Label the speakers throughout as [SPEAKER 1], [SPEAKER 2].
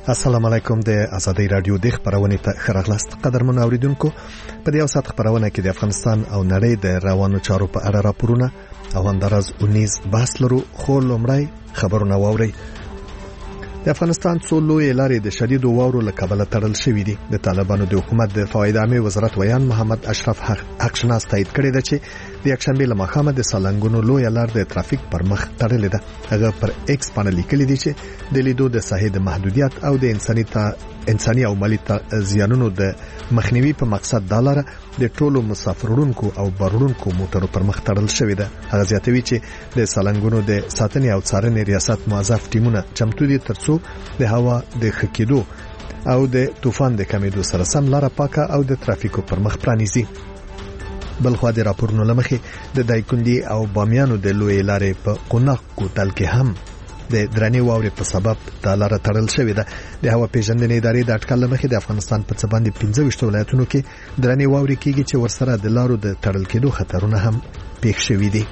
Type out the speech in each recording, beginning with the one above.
[SPEAKER 1] السلام علیکم. د آزادۍ رادیو د خبرونه ته خراغلاست قدرمن اوریدونکو. په دې اوسات خبرونه کې د افغانستان او نړۍ د روانو چارو په اړه راپورونه او همدارز 19 بحث لرو. خو لومړی خبرونه واوري. د افغانستان څو لوی لارې د شدید واورو له کبله تړل شوې دي. د طالبانو د حکومت د فواید عامه وزارت ویان محمد اشرف حقشناس تایید کړی دی چې د یکشنبه له مخامه د سالنګونو لوی لار د ترافیک پر مخ تړلې ده. هغه پر ایکس باندې لیکلی دی چې د لیدو د ساحې د محدودیت او د انساني او مالی زیانونو د مخنیوي په مقصد د لار د ټولو مسافرونکو او بارونکو موټرو پر مخ تړل شوې ده. هغه زیاتوي چې د سالنګونو د ساتنې او څارنې ریاست موظف ټیمونه چمتو دي ترڅو د هوا د خکېدو او د طوفان د کمیدو سره سم لار پاکه او د ترافیکو پر مخ پرانیزي. بلخو د راپورونو لمخې د دایکندي او بامیانو د لوی لارې په قوناق کوتل کې هم د درنې واورې په سبب د لار تړل شوې ده. د هوا پیژندنې ادارې د اټکل لمخې د افغانستان په څه باندې 15 ولایتونو کې درنې واورې کېږي چې ورسره د لارو د تړل کېدو خطرونه هم پیښ شوي دي.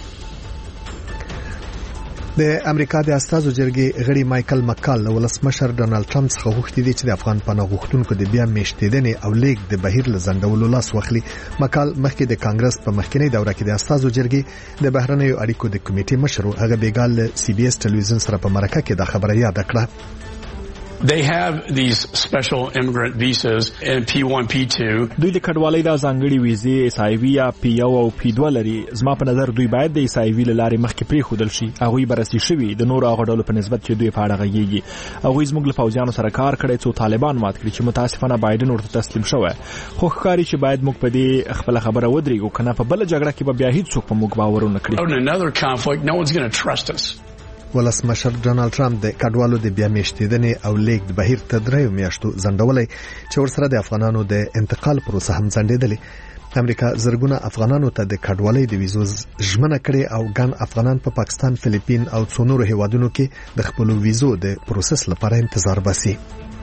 [SPEAKER 1] د امریکا د استازو جرګې غړي مایکل مکال له ولسمشر ډونالد ټرمپ څخه غوښتي دي چې د افغان پناه غوښتونکو د بیا میشتېدنې او لیک د بهیر له ځنډولو لاس واخلي. مکال مخکې د کانګرس په مخکنی دوره کې د استازو جرګې د بهرنیو اړیکو د کمیټې مشر هغه بیګال سی بي اس ټلویزیون سره په مرکه کې د خبره یاد کړه.
[SPEAKER 2] They have these special immigrant visas and P1 P2.
[SPEAKER 3] دوی د کډوالۍ د ځانګړي ویزې SIV یا P1 او P2 لري. زما په نظر دوی باید د SIV لارې مخکې پریښودل شي. هغه برسي شوی د نور هغه ډول په نسبت چې دوی په اړه غږیږي. هغه زموږ له فوجیانو سره کار کړی څو طالبان مات کړي چې متاسفانه بایدن ورته تسلیم شوی. خو ښکاري چې باید موږ په دې خپل خبره ودرېږو کنه په بل جګړه کې به بیا هیڅ څوک په موږ باور نه کړي.
[SPEAKER 2] In another conflict, no one's going to trust us.
[SPEAKER 1] ولسمشر ډونالد ټرمپ د کډوالو د بیا میشتېدنې او لیک د بهیر ته 3 میاشتو ځنډولې چې ورسره د افغانانو د انتقال پروسه هم ځنډېدلې. امریکا زرګونه افغانانو ته د کډوالۍ د ویزو ژمنه کړې او ګڼ افغانان په پاکستان، فلیپین او څو نورو هیوادونو کې د خپل ویزو د پروسس لپاره انتظار باسي.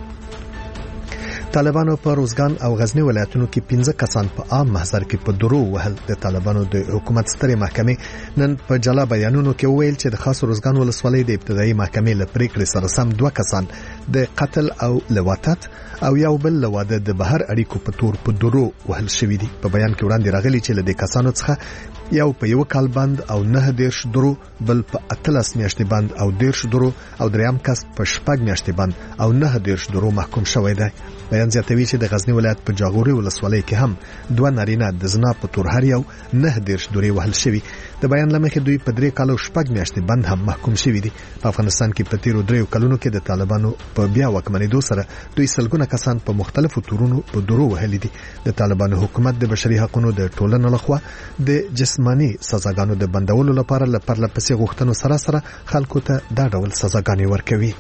[SPEAKER 1] طالبانو په روزګان او غزنی ولایتونو کې 15 کسان په عام محضر کې په درو وهل. د طالبانو د حکومت سترې محکمې نن په جلا بیانونو کې وویل چې د خاص روزګان ولسوالۍ د ابتدایي محکمې له پریکړې سره سم 2 کسان د قتل او لواطت او یو بل لواده د بهر اړیکو په تور په درو وهل شوې دي. په بیان کې وړاندې راغلي چې له دې کسانو څخه یو په 1 کال بند او 9 درو، بل په 13 میاشتې بند او 10 درو او دریم کس په 6 میاشتې بند او 9 درو محکوم شوی دی. بیان زیاتوي چې د غزنی ولایت په جاغوري ولسوالۍ کې هم 2 نارینه د زنا په تور هر یو 9 درې وهل شوی. د بیان لمخې دوی په 3 کال او 6 میاشتې بند هم محکوم شوی دي. په افغانستان کې په تیرو 3 کلونو کې د طالبانو په بیا واکمنېدو سره دوی سلګونه کسان په مختلفو تورونو په درو وهلي دي. د طالبانو حکومت د بشري حقوقو د ټولنې لخوا د جسمانی سزاګانو د بندولو لپاره لپسې غوښتنو سره خلکو ته دا ډول سزاګانې ورکوي.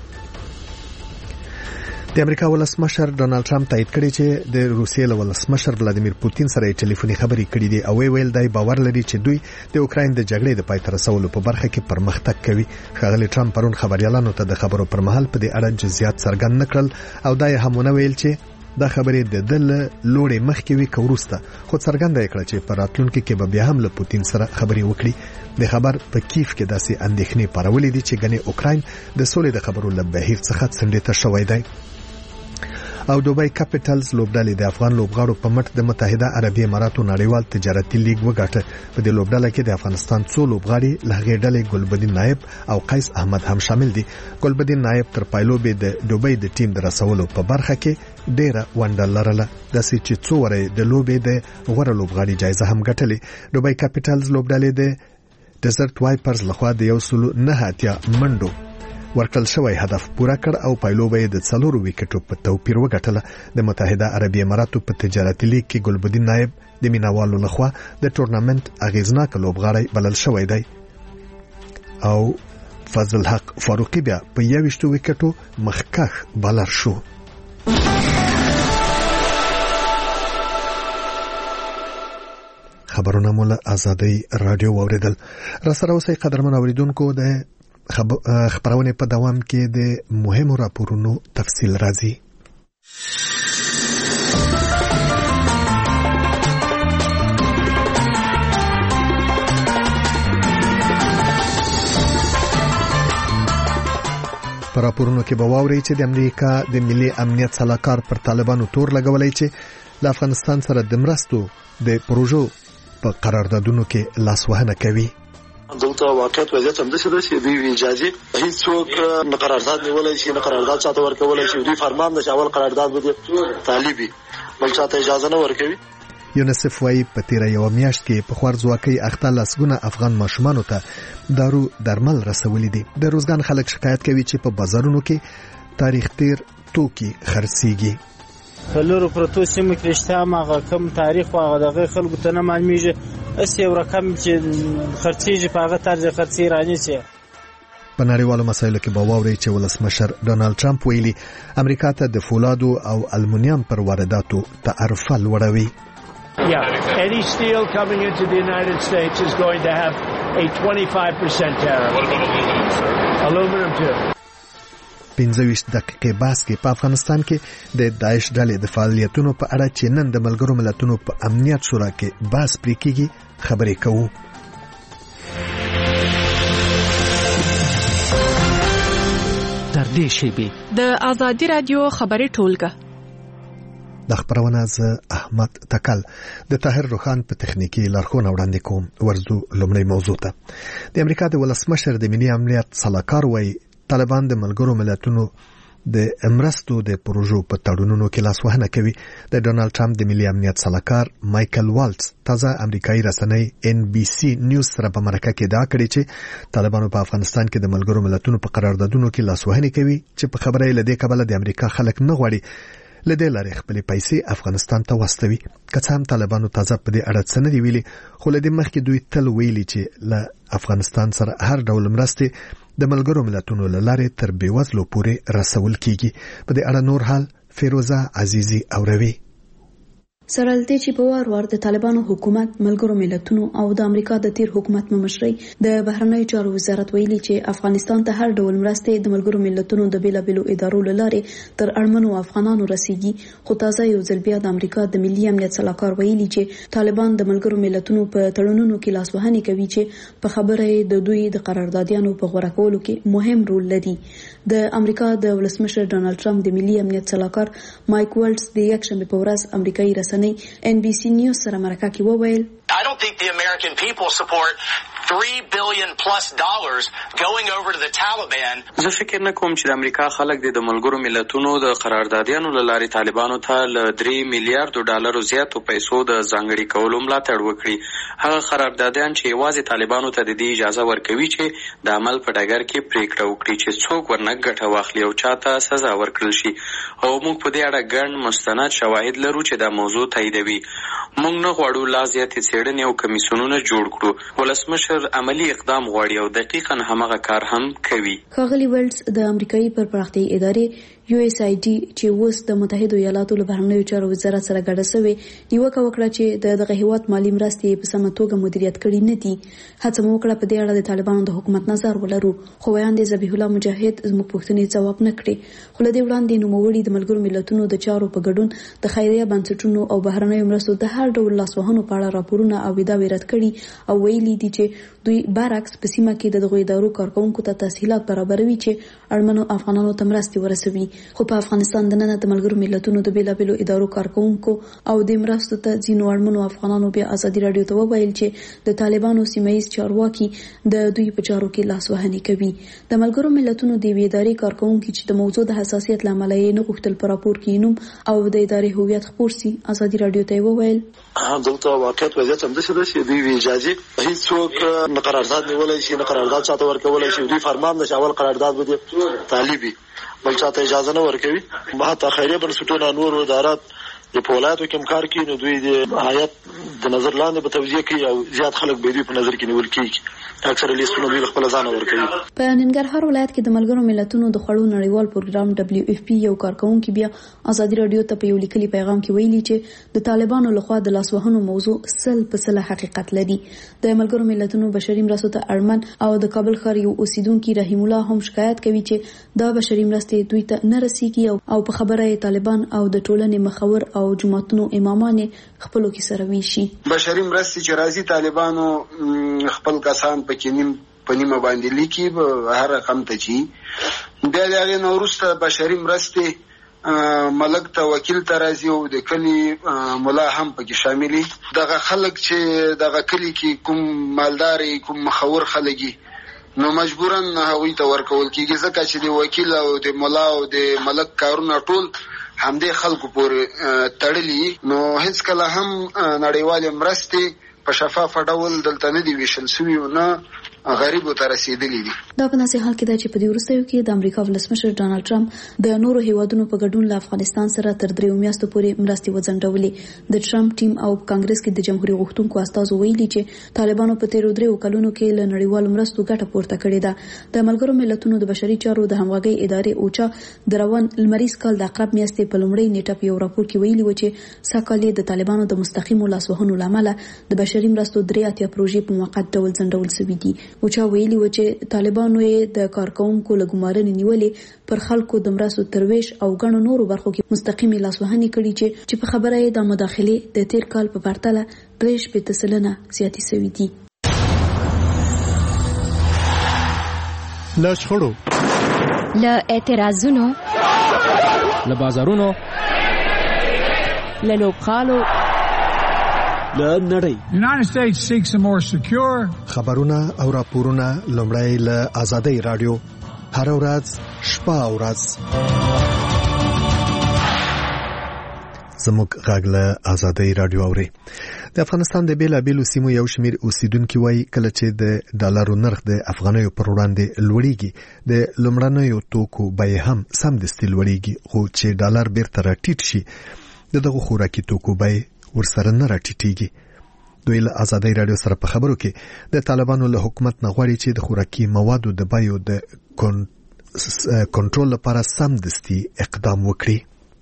[SPEAKER 1] د امریکا ولسمشر ډونالد ټرمپ تایید کړی چې د روسیې له ولسمشر ولادیمیر پوتین سره ټلیفوني خبرې کړې دي او ویل دی باور لري چې دوی د اوکراین د جګړې د پای ته رسولو په برخه کې پرمختګ کوي. ښاغلی ټرمپ پرون خبريالانو ته د خبرو پر مهال په دې اړه جزئیات څرګند نکړل او دا یې هم ویل چې دا خبرې د دل لوړې مخکې وی کوروسته خو څرګنده کړه چې په راتلونکي کې به بیا هم له پوتین سره خبرې وکړي. د خبر په کیف کې داسې اندېښنې پارولې دي چې ګنې اوکراین د سولې د خبرو له بهیر څخه څنډې شوی دی. او دوبای کاپټلز لوبډالې د افغان لوبغاړو په مټ د متحده عربي اماراتو نړیوال تجارتي لیګ وګاټه. په دې لوبډاله کې د افغانستان څو لوبغاړي له هغې ډلې ګلبدین نایب او قیس احمد هم شامل دي. ګلبدین نایب تر پایلوبې د دوبای د ټیم د رسولو په برخه کې ډیره ونډه لرله. داسې چې څو وره د لوبې د غوړه لوبغاړي جایزه هم ګټلې. دوبای کاپټلز لوبډالې د ډیزرټ وایپرز لخوا د 109 منډو ورکړل شوی هدف پورا کړ او پایلوبې د 4 وکټو په توپیر وګټله. د متحده عربي اماراتو په تجارتي لیګ کې ګلبدین نایب د مینوالو لخوا د ټورنمنت اغیزناک لوبغاړی بلل شوی دی او فضل حق فاروقی بیا په 21 وکټو مخکخ بالر شو. خبرونه مولا آزادۍ رادیو اوریدل. را سره اوسئ قدرمن اوریدونکو. د خبرونه په دوام کې د مهمو راپورونو تفصیل راځي. په راپورونو کې به واورئ چې د امریکا د ملي امنیت صلاحکار پر طالبانو تور لګولای چې له افغانستان سره د مرستو د پروژو په قراردادونو کې لاسوهنه کوي.
[SPEAKER 4] دلته واقعیت وضعیت هم داسې ده چې دوی اجازه هیڅوک نه قرارداد نیولای شي، نه قرارداد چاته ورکولای شي. دوی فرمان ده چې اول قرارداد به طالبي بل چاته اجازه نه ورکوي.
[SPEAKER 1] یونیسف وايي په تیر یو میاشت کې په خوارځواکۍ اخته لسګونه افغان ماشومانو ته دارو درمل رسولي دي. د روزګان خلک شکایت کوي چې په بازارونو کې تاریخ تیر توکي خرڅيږي.
[SPEAKER 5] خلورو پروتو سیمه کې رښتا ماغه کم تاریخ واغه دغه خلکو ته نه معلومیږي. اس یو رقم چې خرڅيږي په هغه طرز خرڅي راني سي.
[SPEAKER 1] په نړیوالو مسایلو کې به واوري چې ولسمشر ډونالد ټرمپ ویلي امریکا ته د فولادو او المونیم پر وارداتو تعرفه لوړوي.
[SPEAKER 6] Yeah, any steel coming into the United States is going to have a 25% tariff.
[SPEAKER 2] What about aluminum, sir?
[SPEAKER 6] Aluminum too.
[SPEAKER 1] 15 دقیقې بحث کې په افغانستان کې د داعش ډلې د فعالیتونو په اړه چې نن د ملګرو ملتونو په امنیت شورا کې بحث پرې کیږي خبرې کوو.
[SPEAKER 7] تر دې شیبې د آزادي رادیو خبرې ټولګه
[SPEAKER 1] د خبرونه ز احمد تکل د طاهر روخان په تخنیکی لارښوونه وړاندې کوم. ورزو لومړی موضوع ته د امریکا د ولسمشر د ملي امنیت صلاحکار وایي طالبان د ملګرو ملتونو د امرستو د پروژو په تړونونو کې لاسوهنه کوي. د ډونالد ټرمپ د ملي امنیت صلاحکار مایکل والټس تازه امریکایي رسنۍ NBC نیوز سره په مرکه کې دا کړی چې طالبانو په افغانستان کې د ملګرو ملتونو په قراردادونو کې لاسوهنه کوي چې په خبره لدې کبله د امریکا خلک نه غواړي لدې لارې خپل پیسې افغانستان ته واستوي. که هم طالبانو تازه په دې اړه څه نه دی ویلي خو لدې مخکې دوی تل ویلي چې له افغانستان سره هر ډول مرستې د ملګرو ملتونو له لارې تر بیوزلو پورې رسول کیږي. په دې اړه نور حال فیروزه عزیزی اوروي.
[SPEAKER 8] سرالتي چې په وار د طالبانو حکومت ملګرو ملتونو او د امریکا د تیر حکومت مشري د بهرنیو چارو وزارت ویلي چې افغانستان ته هر ډول مرستې د ملګرو ملتونو د بیلابېلو ادارو لاره تر اړمنو افغانانو رسیږي. خو تازه یو ځل بیا د امریکا د ملي امنیت صلاحکار ویلي چې طالبان د ملګرو ملتونو په تړونونو کې لاسوهنه کوي چې په خبره د دوی د قراردادیانو په غوړه کولو کې مهم رول لري. د امریکا د ولسمشر ډونالد ټرمپ د ملي امنیت صلاحکار مایک والټس د یکشنبه په ورځ امریکایي رسنۍ NBC نیوز سره مرکه کې وویل
[SPEAKER 9] I don't think the American people support $3 billion plus going over to the Taliban.
[SPEAKER 10] زه فکر نه کوم چې د امریکا خلک د ملګرو ملتونو د قراردادیانو له لارې طالبانو ته له $3 میلیارډ زیاتو پیسو د ځانګړي کولو ملاتړ وکړي. هغه قراردادیان چې یوازې طالبانو ته د دې اجازه ورکوي چې د عمل په ډګر کې پریکړه وکړي چې څوک ورنه ګټه واخلي او چاته سزا ورکړل شي. او موږ په دې اړه ګڼ مستند شواهد لرو چې دا موضوع تاییدوي. موږ نه غواړو لا زیاتې څېړنې او کمیسیونونه جوړ کړو. ولسمشر عملی اقدام غواړي او دقیقاً همغه کار هم کوي.
[SPEAKER 8] ښاغلي ویلز د امریکایي پرمختیایي ادارې USAID چې اوس د متحده ایالاتو له بهرنیو چارو وزارت سره ګډه شوی نیوکه وکړه چې دغه هیواد مالی مرستې په سمه توګه مدیریت کړي نه دي. هڅه مو وکړه په دې اړه د طالبانو د حکومت نظر ولرو خو وړاندې ذبیح الله مجاهد زموږ پوښتنې ځواب نه کړي. خو له دې وړاندې نوموړي د ملګرو ملتونو د چارو په ګډون د خیریه بنسټونو او بهرنیو مرستو د هر ډول لاسوهنو په اړه راپورونه او ادعاوې رد کړي او ویلي دي چې دوی برعکس په سیمه کې د دغه ادارو کارکونکو ته تسهیلات برابروي چې اړمنو افغانانو ته مرستې ورسوي. خو په افغانستان د نن د ملګرو ملتونو د بیلابېلو ادارو کارکونکو او د مرستو ته ځینو اړمنو افغانانو بیا ازادي رادیو ته وویل چې د طالبانو سیمایي چارواکي د دوی په چارو کې لاسوهنه کوي. د ملګرو ملتونو د ادارې کارکونکو چې د موضوع د حساسیت لامل یې نه غوښتل پر راپور کې نوم او د ادارې هویت خپور سي ازادي رادیو ته وویل
[SPEAKER 4] دلته واقعیت وضعیت هم داسې ده چې دوی اجازه هیڅوک نه قرارداد نیولای شي، نه قرارداد چاته ورکولای شي. دوی فرمان ده چې اول قرارداد به طالبي بل چاته اجازه نه ورکوي. حتی خیریه بنسټونه نور ادارات د پولادو کوم کار کوي نو دوی د حیات د نظر لاندې به توزیع کوي او زیات خلک به دوی په نظر کې نیول کیږي. اکثر لیستونه دوی خپل ځان ورکوي.
[SPEAKER 8] په ننګرهار ولایت کې د ملګرو ملتونو د خړو نړیوال پروګرام WFP یو کارکونکو بیا ازادي رادیو ته په یو لیکلي پیغام کې ویلي چې د طالبانو لخوا د لاسوهنو موضوع سل حقیقت لري. د ملګرو ملتونو بشري مرستو ته اړمن او د کابل ښار یو اوسیدونکو رحیم الله هم شکایت کوي چې دا بشري مرستې دوی ته نه رسیږي او په خبره طالبان او د ټولنې مخور او جماعتونو امامان خپلو کې سره ویشي.
[SPEAKER 11] بشري مرستې چې راځي طالبانو خپل کسان په نیمه باندې لیکي به هر رقم ته چی بیا د هغې نه وروسته بشري مرستې ملک ته وکیل ته راځي او د کلي ملا هم پکې شاملي. دغه خلک چې دغه کلي کې کوم مالداري کوم مخور خلک نو مجبوراً هغوی ته ورکول کېږي، ځکه چې د وکیل او د ملا او د ملک کارونه ټول همدې خلکو پورې تړلي. نو هیڅ کله هم نړیوالې مرستې په شفافه ډول دلته نه دي ویشل شوي او نه غریبو ته رسیدلی دي.
[SPEAKER 8] دا په داسې حال کې ده چې په دې وروستیو کې د امریکا ولسمشر ډانلډ ټرمپ د نورو هیوادونو په ګډون له افغانستان سره تر 3 میاشتو پورې مرستې وځنډولې. د ټرمپ ټیم او کانګرس کې د جمهوریت غوښتونکو استازو ویلي چې طالبانو په تیرو 3 کلونو کې له نړیوالو مرستو ګټه پورته کړې ده. د ملګرو ملتونو د بشري چارو د همغږۍ ادارې اوچا د روان لمریز کال د عقرب میاشتې په لومړۍ نیټه په یو راپور کې ویلي و چې سږ کال د طالبانو د مستقیمو لاسوهنو لامل د بشري مرستو 3 پروژې په موقت ډول ځنډول شوې دي. اوچا ویلي و چې طالبانو یې د کارکونکو له ګمارنې نیولې پر خلکو د مرستو ترویش او ګڼو نورو برخو کې مستقیمي لاسوهنې کړي چې په خبره یې د مداخلې د تیر کال په پرتله 3% زیاتې شوې دي.
[SPEAKER 1] له شخړو،
[SPEAKER 12] له اعتراضونو،
[SPEAKER 13] له بازارونو،
[SPEAKER 12] له لوبغالو،
[SPEAKER 13] له نړۍ.
[SPEAKER 14] United States seeks a more secure.
[SPEAKER 1] خبرونه او راپورونه لومړی له آزادۍ رادیو هر ورځ شپه او ورځ زموږ غږ له آزادۍ رادیو اوري. د افغانستان د بیلابیلو سیمو یو شمیر اوسیدونکو وایي کله چې د ډالرو نرخ د افغانیو پر وړاندې لوړیږي د لومړنیو توکو بیې هم سمدستي لوړیږي، خو چې ډالر بیرته راټیټ شي دغه خوراکي توکو بیې ورسره نه راټیټیږي. دوی له آزادۍ رادیو سره په خبرو کې د طالبانو له حکومت نه غواړي چې د خوراکي موادو د بیو د کنترل لپاره سمدستي اقدام وکړي.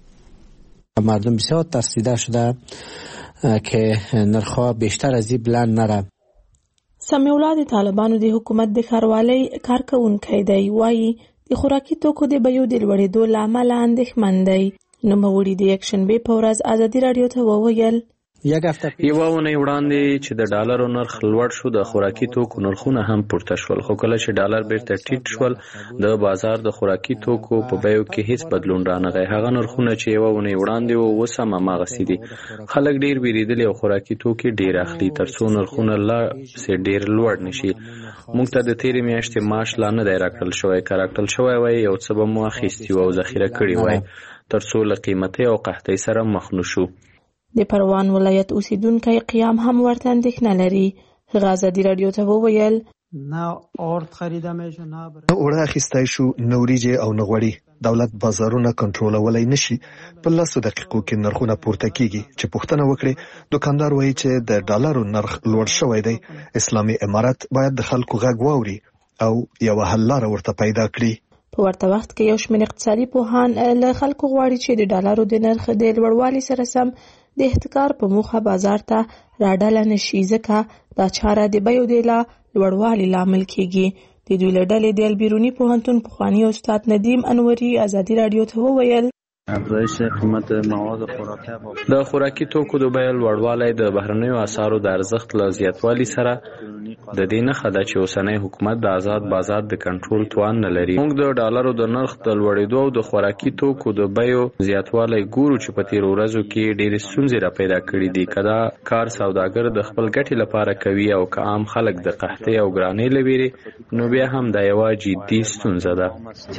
[SPEAKER 15] مردم بسیار ترسیده شده که نرخ‌ها بیشتر از این بلند نره.
[SPEAKER 16] سمیع الله د طالبانو د حکومت د ښاروالۍ کارکوونکی دی، وایي د خوراکي توکو د بیو د لوړېدو له امله اندېښمن دی. نوموړي د یکشنبې په ورځ ازادي رادیو ته وویل
[SPEAKER 10] یوه اونۍ وړاندې چې د ډالرو نرخ لوړ شو د خوراکي توکو نرخونه هم پورته شول، خو کله چې ډالر بیرته ټیټ شول د بازار د خوراکي توکو په بیو کې هیڅ بدلون رانغی. هغه نرخونه چې یوه اونۍ وړاندې وو اوس هم هماغسې دي. خلک ډیر ویریدلي او خوراکي توکي ډیر اخلي ترڅو نرخونه لا سې ډیر لوړ نشي. موږ ته د تیرې میاشتې معاش لا نه دی راکړل شوی، که راکړل شوی وای یو څه به مو اخیستي او ذخیره کړي وای ترڅو له قیمتۍ او قحطۍ سره مخ نشو.
[SPEAKER 16] د پروان ولایت اوسیدونکی قیام هم ورته اندېښنه لري. هغه ازادي رادیو ته وویل
[SPEAKER 17] نه اورد خریده میشه نه
[SPEAKER 1] اوړه اخیستی شو نه وریجې او نه غوړي. دولت بازارونه کنټرولولی نشي. په 10 دقیقو کې نرخونه پورته کیږي. چې پوښتنه وکړي دکاندار وایي چې د ډالرو نرخ لوړ شوی دی. اسلامي امارات باید د خلکو غږ واوري او یو حل لاره ورته پیدا کړي.
[SPEAKER 16] په ورته وخت کې یو شمېر اقتصادي پوهان له خلکو غواړي چې د ډالرو د نرخ د لوړوالي سره سم د احتکار په موخه بازار ته راډاله نشي، ځکه دا چاره د بیو د لوړوالي لامل کیږي. د دوی له ډلې د البیروني پوهنتون پخواني استاد ندیم انوري ازادي رادیو ته وویل
[SPEAKER 10] افزایش قیمت مواد خوراکي د خوراکي توکو د بیو لوړوالی د بهرنیو اسعارو د ارزښت له زیاتوالي سره د دې نښه ده چې اوسنی حکومت د آزاد بازار د کنټرول توان نه لري. موږ د ډالرو د نرخ د لوړېدو او د خوراکي توکو د بیو زیاتوالی ګورو چې په تیرو ورځو کې ډېرې ستونزې را پیدا کړي دي. که دا کار سوداګر د خپل ګټې لپاره کوي او که عام خلک د قحطۍ او ګرانۍ له ویرې، نو بیا هم دا یوه جدي ستونزه ده.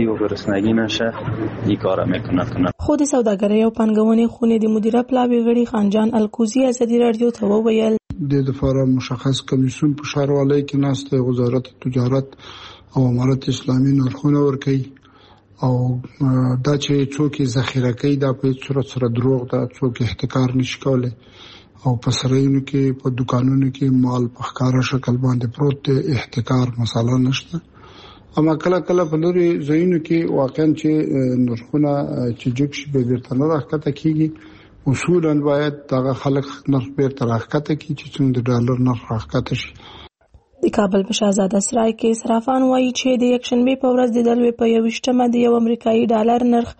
[SPEAKER 16] خو د سوداګرۍ او پانګونې خونې د مدیره پلاوي غړي خانجان الکوزي ازادي رادیو ته وویل
[SPEAKER 18] د لپاره مشخص کمیسیون په ښاروالۍ کې ناسته وزارت تجارت او امارت اسلامي نرخونه ورکوي او دا چې څوک ذخیره کوي دا په صورت سره دروغ ده، څوک احتکار نشي کولی او په سرایونو کې په دکانونو کې مال په ښکاره شکل باندې پروت دی، احتکار مساله نشته. اما کله کله په لوري ځایونو کې واقعا چې نرخونه چې جګ شي به بیرته نه راښکته کیږي. اصولا باید دغه خلک نرخ بیرته راښکته کړي چې څنګه د ډالر نرخ راښکته شي.
[SPEAKER 16] د کابل په شهزاده سرای کې صرافان وایي چې د یکشنبې په ورځ د دلوي په 21مه د یو امریکایي ډالر نرخ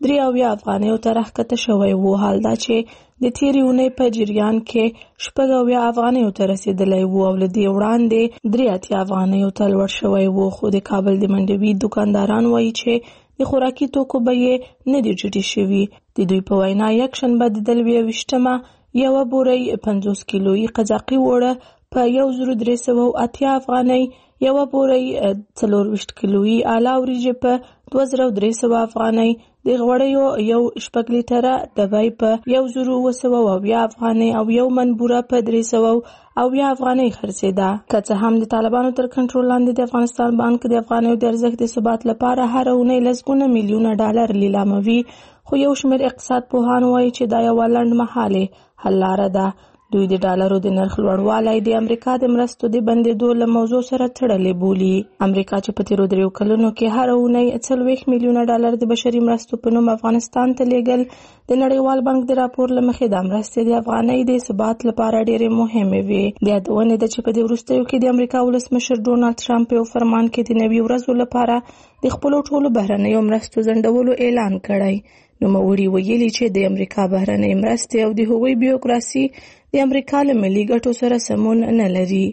[SPEAKER 16] 83 افغانیو ته راښکته شوی و. حال دا چې د تیرې اونۍ په جریان کې 80 افغانیو ته رسیدلی و او له دې وړاندې 83 افغانیو ته لوړ شوی و. خو د کابل د منډوي دکانداران وایي چې د خوراکي توکو بیې نه دي ټیټې شوي. د دوی په وینا یکشنبه د 22مه یوه بورۍ 50 کیلویي قزاقي اوړه په 1380 افغانۍ، یوه بورۍ 24 کیلویي اله وریجې په 2300 افغانۍ، د غوړیو یو 6 لیټره ډبی په 1220 افغانۍ او یو من بوره په 300 افغانۍ خرڅېده. که څه هم د طالبانو تر کنټرول لاندې د افغانستان بانک د افغانیو د ارزښت د ثبات لپاره هر اونۍ لسګونه میلیونه ډالر لیلاموي، خو یو شمېر اقتصاد پوهان وایي چې دا یوه لنډمهالې حل لاره ده. دوی د ډالرو د نرخ لوړوالی د امریکا د مرستو د بندېدو له موضوع سره تړلی بولي. امریکا چې په تیرو 3 کلونو کې هر اونۍ 40 میلیونه ډالر د بشري مرستو په نوم افغانستان ته لیږل، د نړیوال بانک د راپور له مخې د مرستې د افغانۍ د ثبات لپاره ډېرې مهمې وې. د یادونې ده چې په دې وروستیو کې د امریکا ولسمشر ډونالډ ټرمپ یو فرمان کې د 90 ورځو لپاره د خپلو ټولو بهرنیو مرستو ځنډولو اعلان کړی. نوموړي ویلي چې د امریکا بهرنۍ مرستې او د هغوی بیوکراسي د امریکا له ملي ګټو سره سمون نه لري.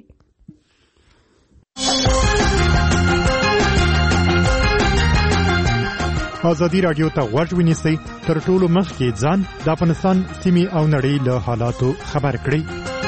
[SPEAKER 12] ازادي راډیو ته غوږ ونیسئ، تر ټولو مخکې ځان د افغانستان سیمې او نړۍ له حالاتو خبر کړئ.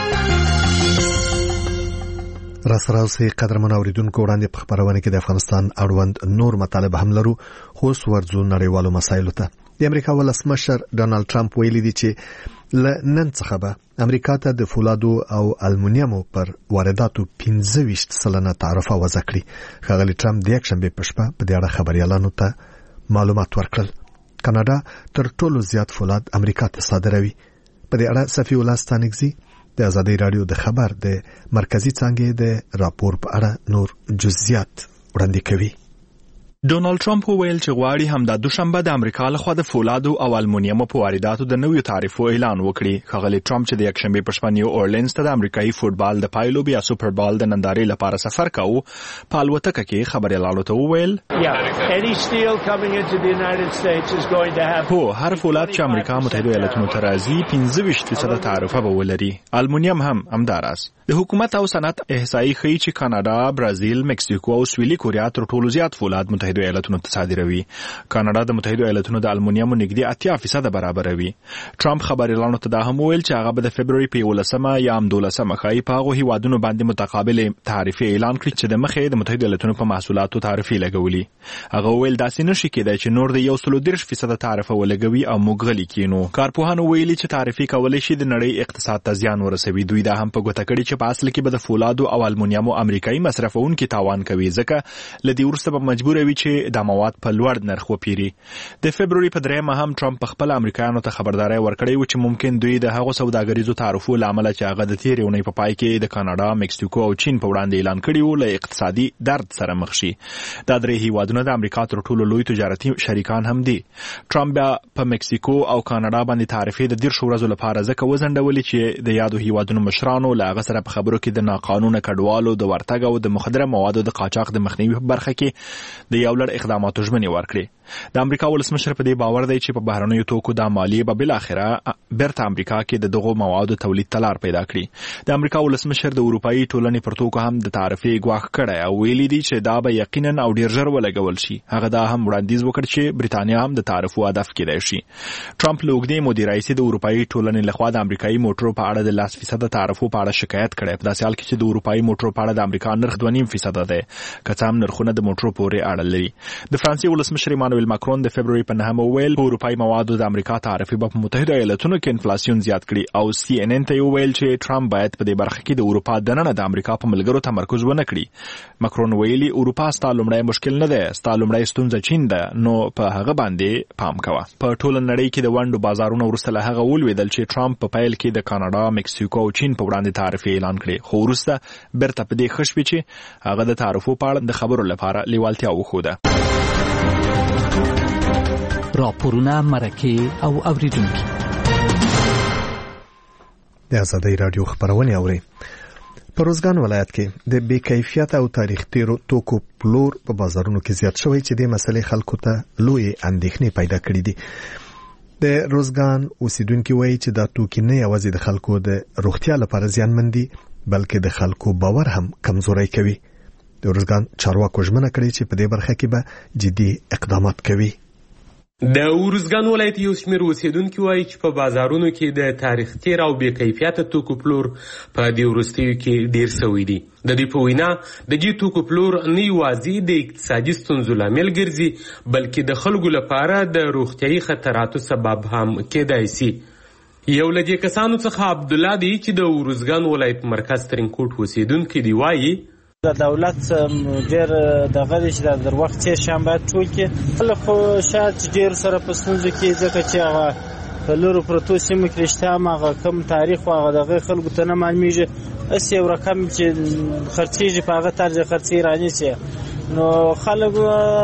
[SPEAKER 1] راسره اوسئ قدرمن اوریدونکو، وړاندې په خبرونه کې د افغانستان اړوند نور مطالب هم لرو، خو اوس ورځو نړیوالو مسایلو ته. د امریکا ولسمشر ډونالد ټرمپ ویلي دی چې له نن څخه به امریکا ته د فولادو او المونیمو پر وارداتو 25% تعرفه وضع کړي. ښاغلي ټرمپ د یکشنبې په شپه په دې اړه خبريالانو ته معلومات ورکړل. کاناډا تر ټولو زیات فولاد امریکا ته صادروي. په دې اړه صفي الله ستانکزي د ازادي راډیو د خبر د مرکزی څانګې د راپور په اړه نور جزئیات وړاندې کوي.
[SPEAKER 3] ډونالد ټرمپ وویل چې غواړي همدا دوشنبه د امریکا لخوا د فولادو او المونیمو په وارداتو د نویو تعرفو اعلان وکړي. ښاغلي ټرمپ چې د یکشنبې په شپه نیو اورلینز ته د امریکایي فوټبال د پایلو بیا سوپر بال د نندارې لپاره سفر کاوه، په الوتکه کې خبريالانو ته وویل هو هر فولاد چې امریکا متحده ایالاتونو ته راځي 25% تعرفه به ولري. المونیم هم همداراز. د حکومت او صنعت احصایي ښیي چې کاناډا، برازیل، مکسیکو او سویلي کوریا تر ټولو زیات فولاد متحده ایالاتونو ته صادروي. کاناډا د متحده ایالاتونو د المونیمو نږدې 80% برابروي. ټرمپ خبريالانو ته دا هم ویل چې هغه به د فبروري په 11مه یا 12مه ښایي په هغو هیوادونو باندې متقابل تعرفې اعلان کړي چې د مخې د متحده ایالاتونو په محصولاتو تعرفې لګولي. هغه ویل داسې نشي کېدای چې نور د 130% تعرفه ولګوي او موږ غلي کینو. کارپوهانو ویلي چې تعرفې کولای شي د نړۍ اقتصاد ته زیان ورسوي. دوی دا هم په ګوته کړي چې په اصل کې به د فولادو او المونیمو امریکایي مصرفونکو تاوان کوي، ځکه لدی ورسته به مجبور وي چې د مواد په لوړ نرخ وپیري. د فبروري په 3مه هم ټرمپ په خپل امریکایانو ته خبرداري ورکړې و چې ممکن دوی د هغو سوداګریزو تعرفو لامل چې هغه د تیرې اونۍ په پای کې د کاناډا، مکسیکو او چین په وړاندې اعلان کړی و له اقتصادي درد سره مخ شي. دا درې هیوادونه د امریکا تر ټولو لوی تجارتي شریکان هم دي. ټرمپ په مکسیکو او کاناډا باندې تعرفې د 10 ورځو لپاره ځکه وزندولې چې د یادو هیوادونو مشرانو له هغه سره په خبرو کې د ناقانونه کډوالو د ورتګ او د مخدره موادو د قاچاق د مخنیوي په برخه کې د یو لړ اقداماتو ژمنې ورکړې. د امریکا ولسمشر په دې باور دی چې په بهرنیو توکو د مالیې به بل اخره برته امریکا کې د دغو موادو تولید تلار پیدا کړي. د امریکا ولسمشر د اروپאי ټولنې پر توکو هم د تعرفې ګواښ کړی او ویلي دی چې دا به یقینا او ډیر ژر ولګول شي. هغه دا هم وړاندیز وکړ چې برېټانیا هم د تعرفو هدف کېدای شي. ټرمپ له اوږدې مودې راهیسې د اروپאי ټولنې لخوا د امریکایي موټرو په اړه د 10% تعرفو په اړه شکایت کړی. په داسې حال کې چې د اروپאי موټرو په اړه د امریکا نرخ 2.5% دی، که څه هم نرخونه د موټرو پورې اړه لري. د فرانسې ولسمشر ایمانوئل ماکرون د فبروري په 9مه ویل په اروپאי موادو د امریکا تعرفې په متحده ایالاتونو کې انفلاسیون زیات کړي او CNN ته ویل چې ټرمپ باید په دې برخه کې د اروپا دننه د امریکا په ملګرو تمرکز ونه کړي. ماکرون ویلي اروپا ستا لومړی مشکل نه دی، ستا لومړی ستونزه چین ده، نو په هغه باندې پام کوه. په ټوله نړۍ کې د ونډو بازارونو وروسته له هغه ولویدل چې ټرمپ په پیل کې د کاناډا، مکسیکو او چین په وړاندې تعرفې اعلان کړي، خو وروسته برته په دې ښه شوي چې هغه د تعرفو په اړه د خبرو لپاره لیوالتیا وښوده.
[SPEAKER 19] راپورونه، مرکې او اوریدونکي
[SPEAKER 1] د ازادي راډیو خبرونه اوري. په روزګان ولایت کې د بې کیفیت او تاریخ تیرو توکو پلور په بازارونو کې زیات شوی چې د مسلې خلکو ته لوی اندېښنې پیدا کړې دي. د روزګان اوسیدونکو وایي چې دا توکي نه یوازې د خلکو د روغتیا لپاره زیانمن دي بلکې د خلکو باور هم کمزوري کوي. د روزګان چارواکو ژمنه کړې چې په دې برخه کې به جدي اقدامات کوي.
[SPEAKER 20] د روزګان ولایت یو شمېر اوسیدونکي وایي چې په بازارونو کې د تاریخ تیر او بې کیفیته توکو پلور په دې وروستیو کې ډیر شوی دی. د دې په وینا د دې توکو پلور نه یوازې د اقتصادي ستونزو لامل ګرځي بلکې د خلکو لپاره د روغتیايي خطراتو سبب هم کېدای شي. یو له دې کسانو څخه عبدالله دی چې د روزګان ولایت مرکز ترینکوټ اوسیدونکی دی. وایي
[SPEAKER 5] د دولت ډېر دغه دی چې در وخت تېر شیان باید ټول کړي. خلک خو شاید ډېر سره په ستونزو کې ځکه چې هغه په لرو پرتو سیمو کې رښتیا هم هغه کم تاریخ و هغه دغه خلکو ته نه معلومېږي. هسې یو رقم چې خرڅېږي په هغه طرز خرڅې رانیسي نو خلک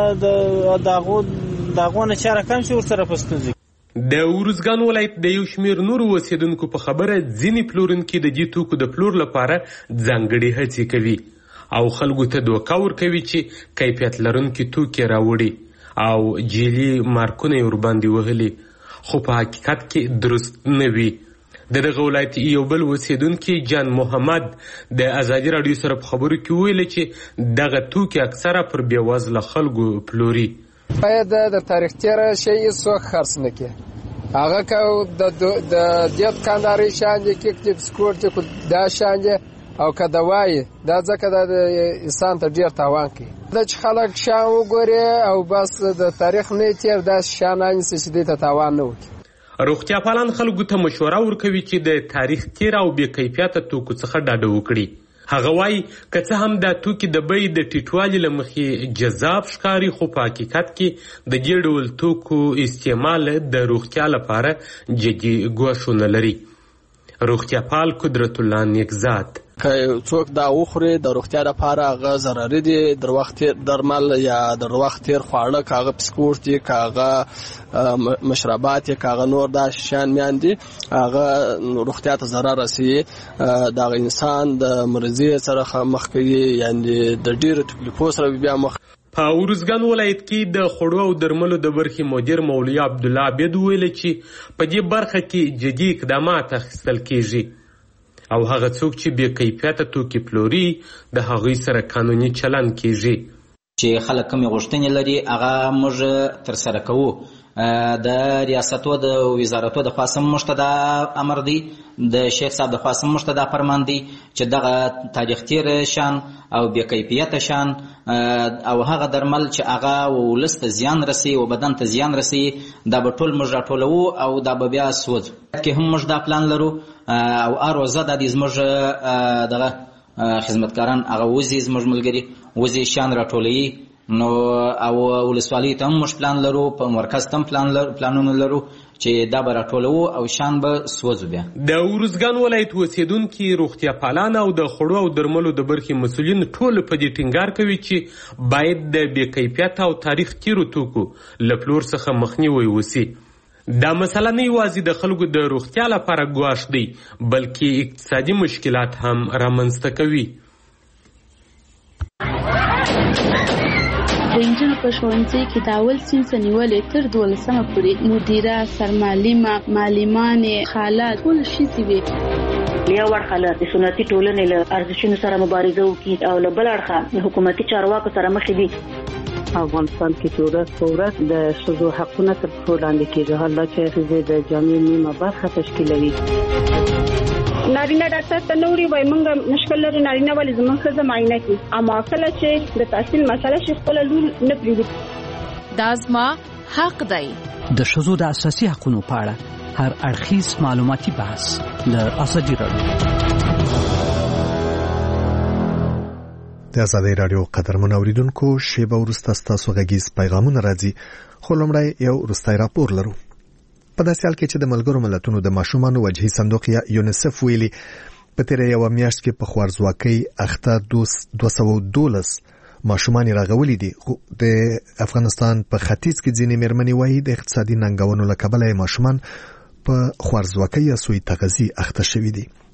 [SPEAKER 5] د هغو نه چا رقم چې ورسره په ستونزو.
[SPEAKER 20] د روزګان ولایت د یو شمېر نورو اوسیدونکو په خبره ځینې پلورونکي د دې توکو د پلور لپاره ځانګړې هڅې کوي او خلکو ته دوکه ورکوي چې کیفیت لرونکي توکي راوړي او جعلي مارکونه یې ورباندې وهلي خو په حقیقت کې درست نه وي. د دغه ولایت یو بل اوسیدونکي جان محمد د ازادي راډیو سره په خبرو کې ویل چې دغه توکي اکثره پر بېوزله خلکو پلوري.
[SPEAKER 21] باید د تاریخ تیر شی څوک خرڅ نه کړي. هغه که د دې دکانداري شان دي کې بسکوټ دي دا شان دي او که دوای دا ځکه د انسان ته ډیر تاوان کوي. دا چې خلک شان وګوري او بس د تاریخ نه تیر دا شان انسي چې دې ته تاوان نه وکړي.
[SPEAKER 20] روغتیا پالان خلکو ته مشوره ورکوي چې د تاریخ تیر او بې کیفیته توکو څخه ډاډه وکړي. هغه وایي که څه هم دا توکي د بیې د ټیټوالي له مخې جذاب ښکاري خو په حقیقت کې د دې ډول توکو استعمال د روغتیا لپاره جدي ګواښونه لري. روغتیا پال قدرت الله نیکزاد
[SPEAKER 22] که څوک دا وخوري د روغتیا لپاره هغه ضرري دي. در وخت درمل یا در وخت تیر خواړه که هغه بسکوټ دي که هغه مشروبات دي که هغه نور دا شیان میان دي هغه روغتیا ته ضرر رسوي. دغه انسان د مرضي سره مخ کوي یعنې د ډېرو تکلیفو سره بیا مخ.
[SPEAKER 20] په روزګان ولایت کې د خوړو او درملو د برخې مدیر مولوي عبدالله عبید ویل چې په دې برخه کې جدي اقدامات اخیستل کیږي او هغه څوک چې بې کیفیته توکي پلوري د هغوی سره قانوني چلند کیږي.
[SPEAKER 23] چې خلک کومې غوښتنې لري هغه موږ ترسره کوو. د ریاستو د وزارتو د خوا سم موږ ته دا امر دی د شیخ صاحب د خوا سم موږ ته دا فرمان دی چې دغه تاریخ تیر شان او بې کیفیته شان او هغه درمل چې هغه ولس ته زیان رسي او بدن ته زیان رسي دا به ټول موږ راټولوو او دا به بیا سوځو. کې هم موږ دا پلان لرو او هر ورځ دا د زموږ دغه خدمتګاران هغه وځي زموږ ملګري وځي شیان راټولوي نو او ولسوالۍ ته هم موږ پلان لرو په مرکز ته هم پلانونه لرو چې دا به راټولوو او شان به سوځو. بیا
[SPEAKER 20] د روزګان ولایت اوسیدونکي روغتیا پالان او د خوړو او درملو د برخې مسؤلین ټول په دې ټینګار کوي چې باید د بې کیفیته او تاریخ تیرو توکو له پلور څخه مخنیوی وسي. دا مسله نه یوازې د خلکو د روغتیا لپاره ګواښ دی بلکې اقتصادي مشکلات هم رامنځته کوي.
[SPEAKER 24] د انجن په ښوونځي کې د اول صنف نیولې تر 12مه پورې مدیره سرمعلمه معلمانې خاله ټول ښځې وې.
[SPEAKER 25] یو اړخه له سنتي ټولنې له ارزښتونو سره مبارزه وکړي او له بل اړخه حکومتي چارواکو سره مخ دي.
[SPEAKER 26] افغانستان کې ورځ په ورځ د ښځو حقونه تر پښو لاندې کېږي. حالا چې ښځې د جامع نیمه برخه تشکیلوي.
[SPEAKER 27] نارینه ډاکټر ته نو وړي وای مونږ مشکل لري نارینه ولې زموږ ښځه معاینه کوي اما کله چې د تحصیل مسله شي خپل لور نه پریږدي.
[SPEAKER 7] دا زما حق دی.
[SPEAKER 19] د ښځو د اساسي حقوقو په اړه هر اړخیز معلوماتي بحث د ازادي راډیو.
[SPEAKER 1] د ازادي راډیو قدرمن اوریدونکو شیبه وروسته ستاسو غږیز پیغامونه راځي خو لومړی یو وروستی راپور لرو. په داسې حال کې چې د ملګرو ملتونو د ماشومانو وجهي صندوق یا یونیسف ویلي په تیره یوه میاشت کې په خوارځواکۍ اخته 212 ماشومان راغولي دي. د افغانستان په ختیځ کې ځینې مېرمنې وایي د اقتصادي ننګونو له کبله ماشومان په خوارځواکۍ یا سوء تغذیې اخته شوي دي.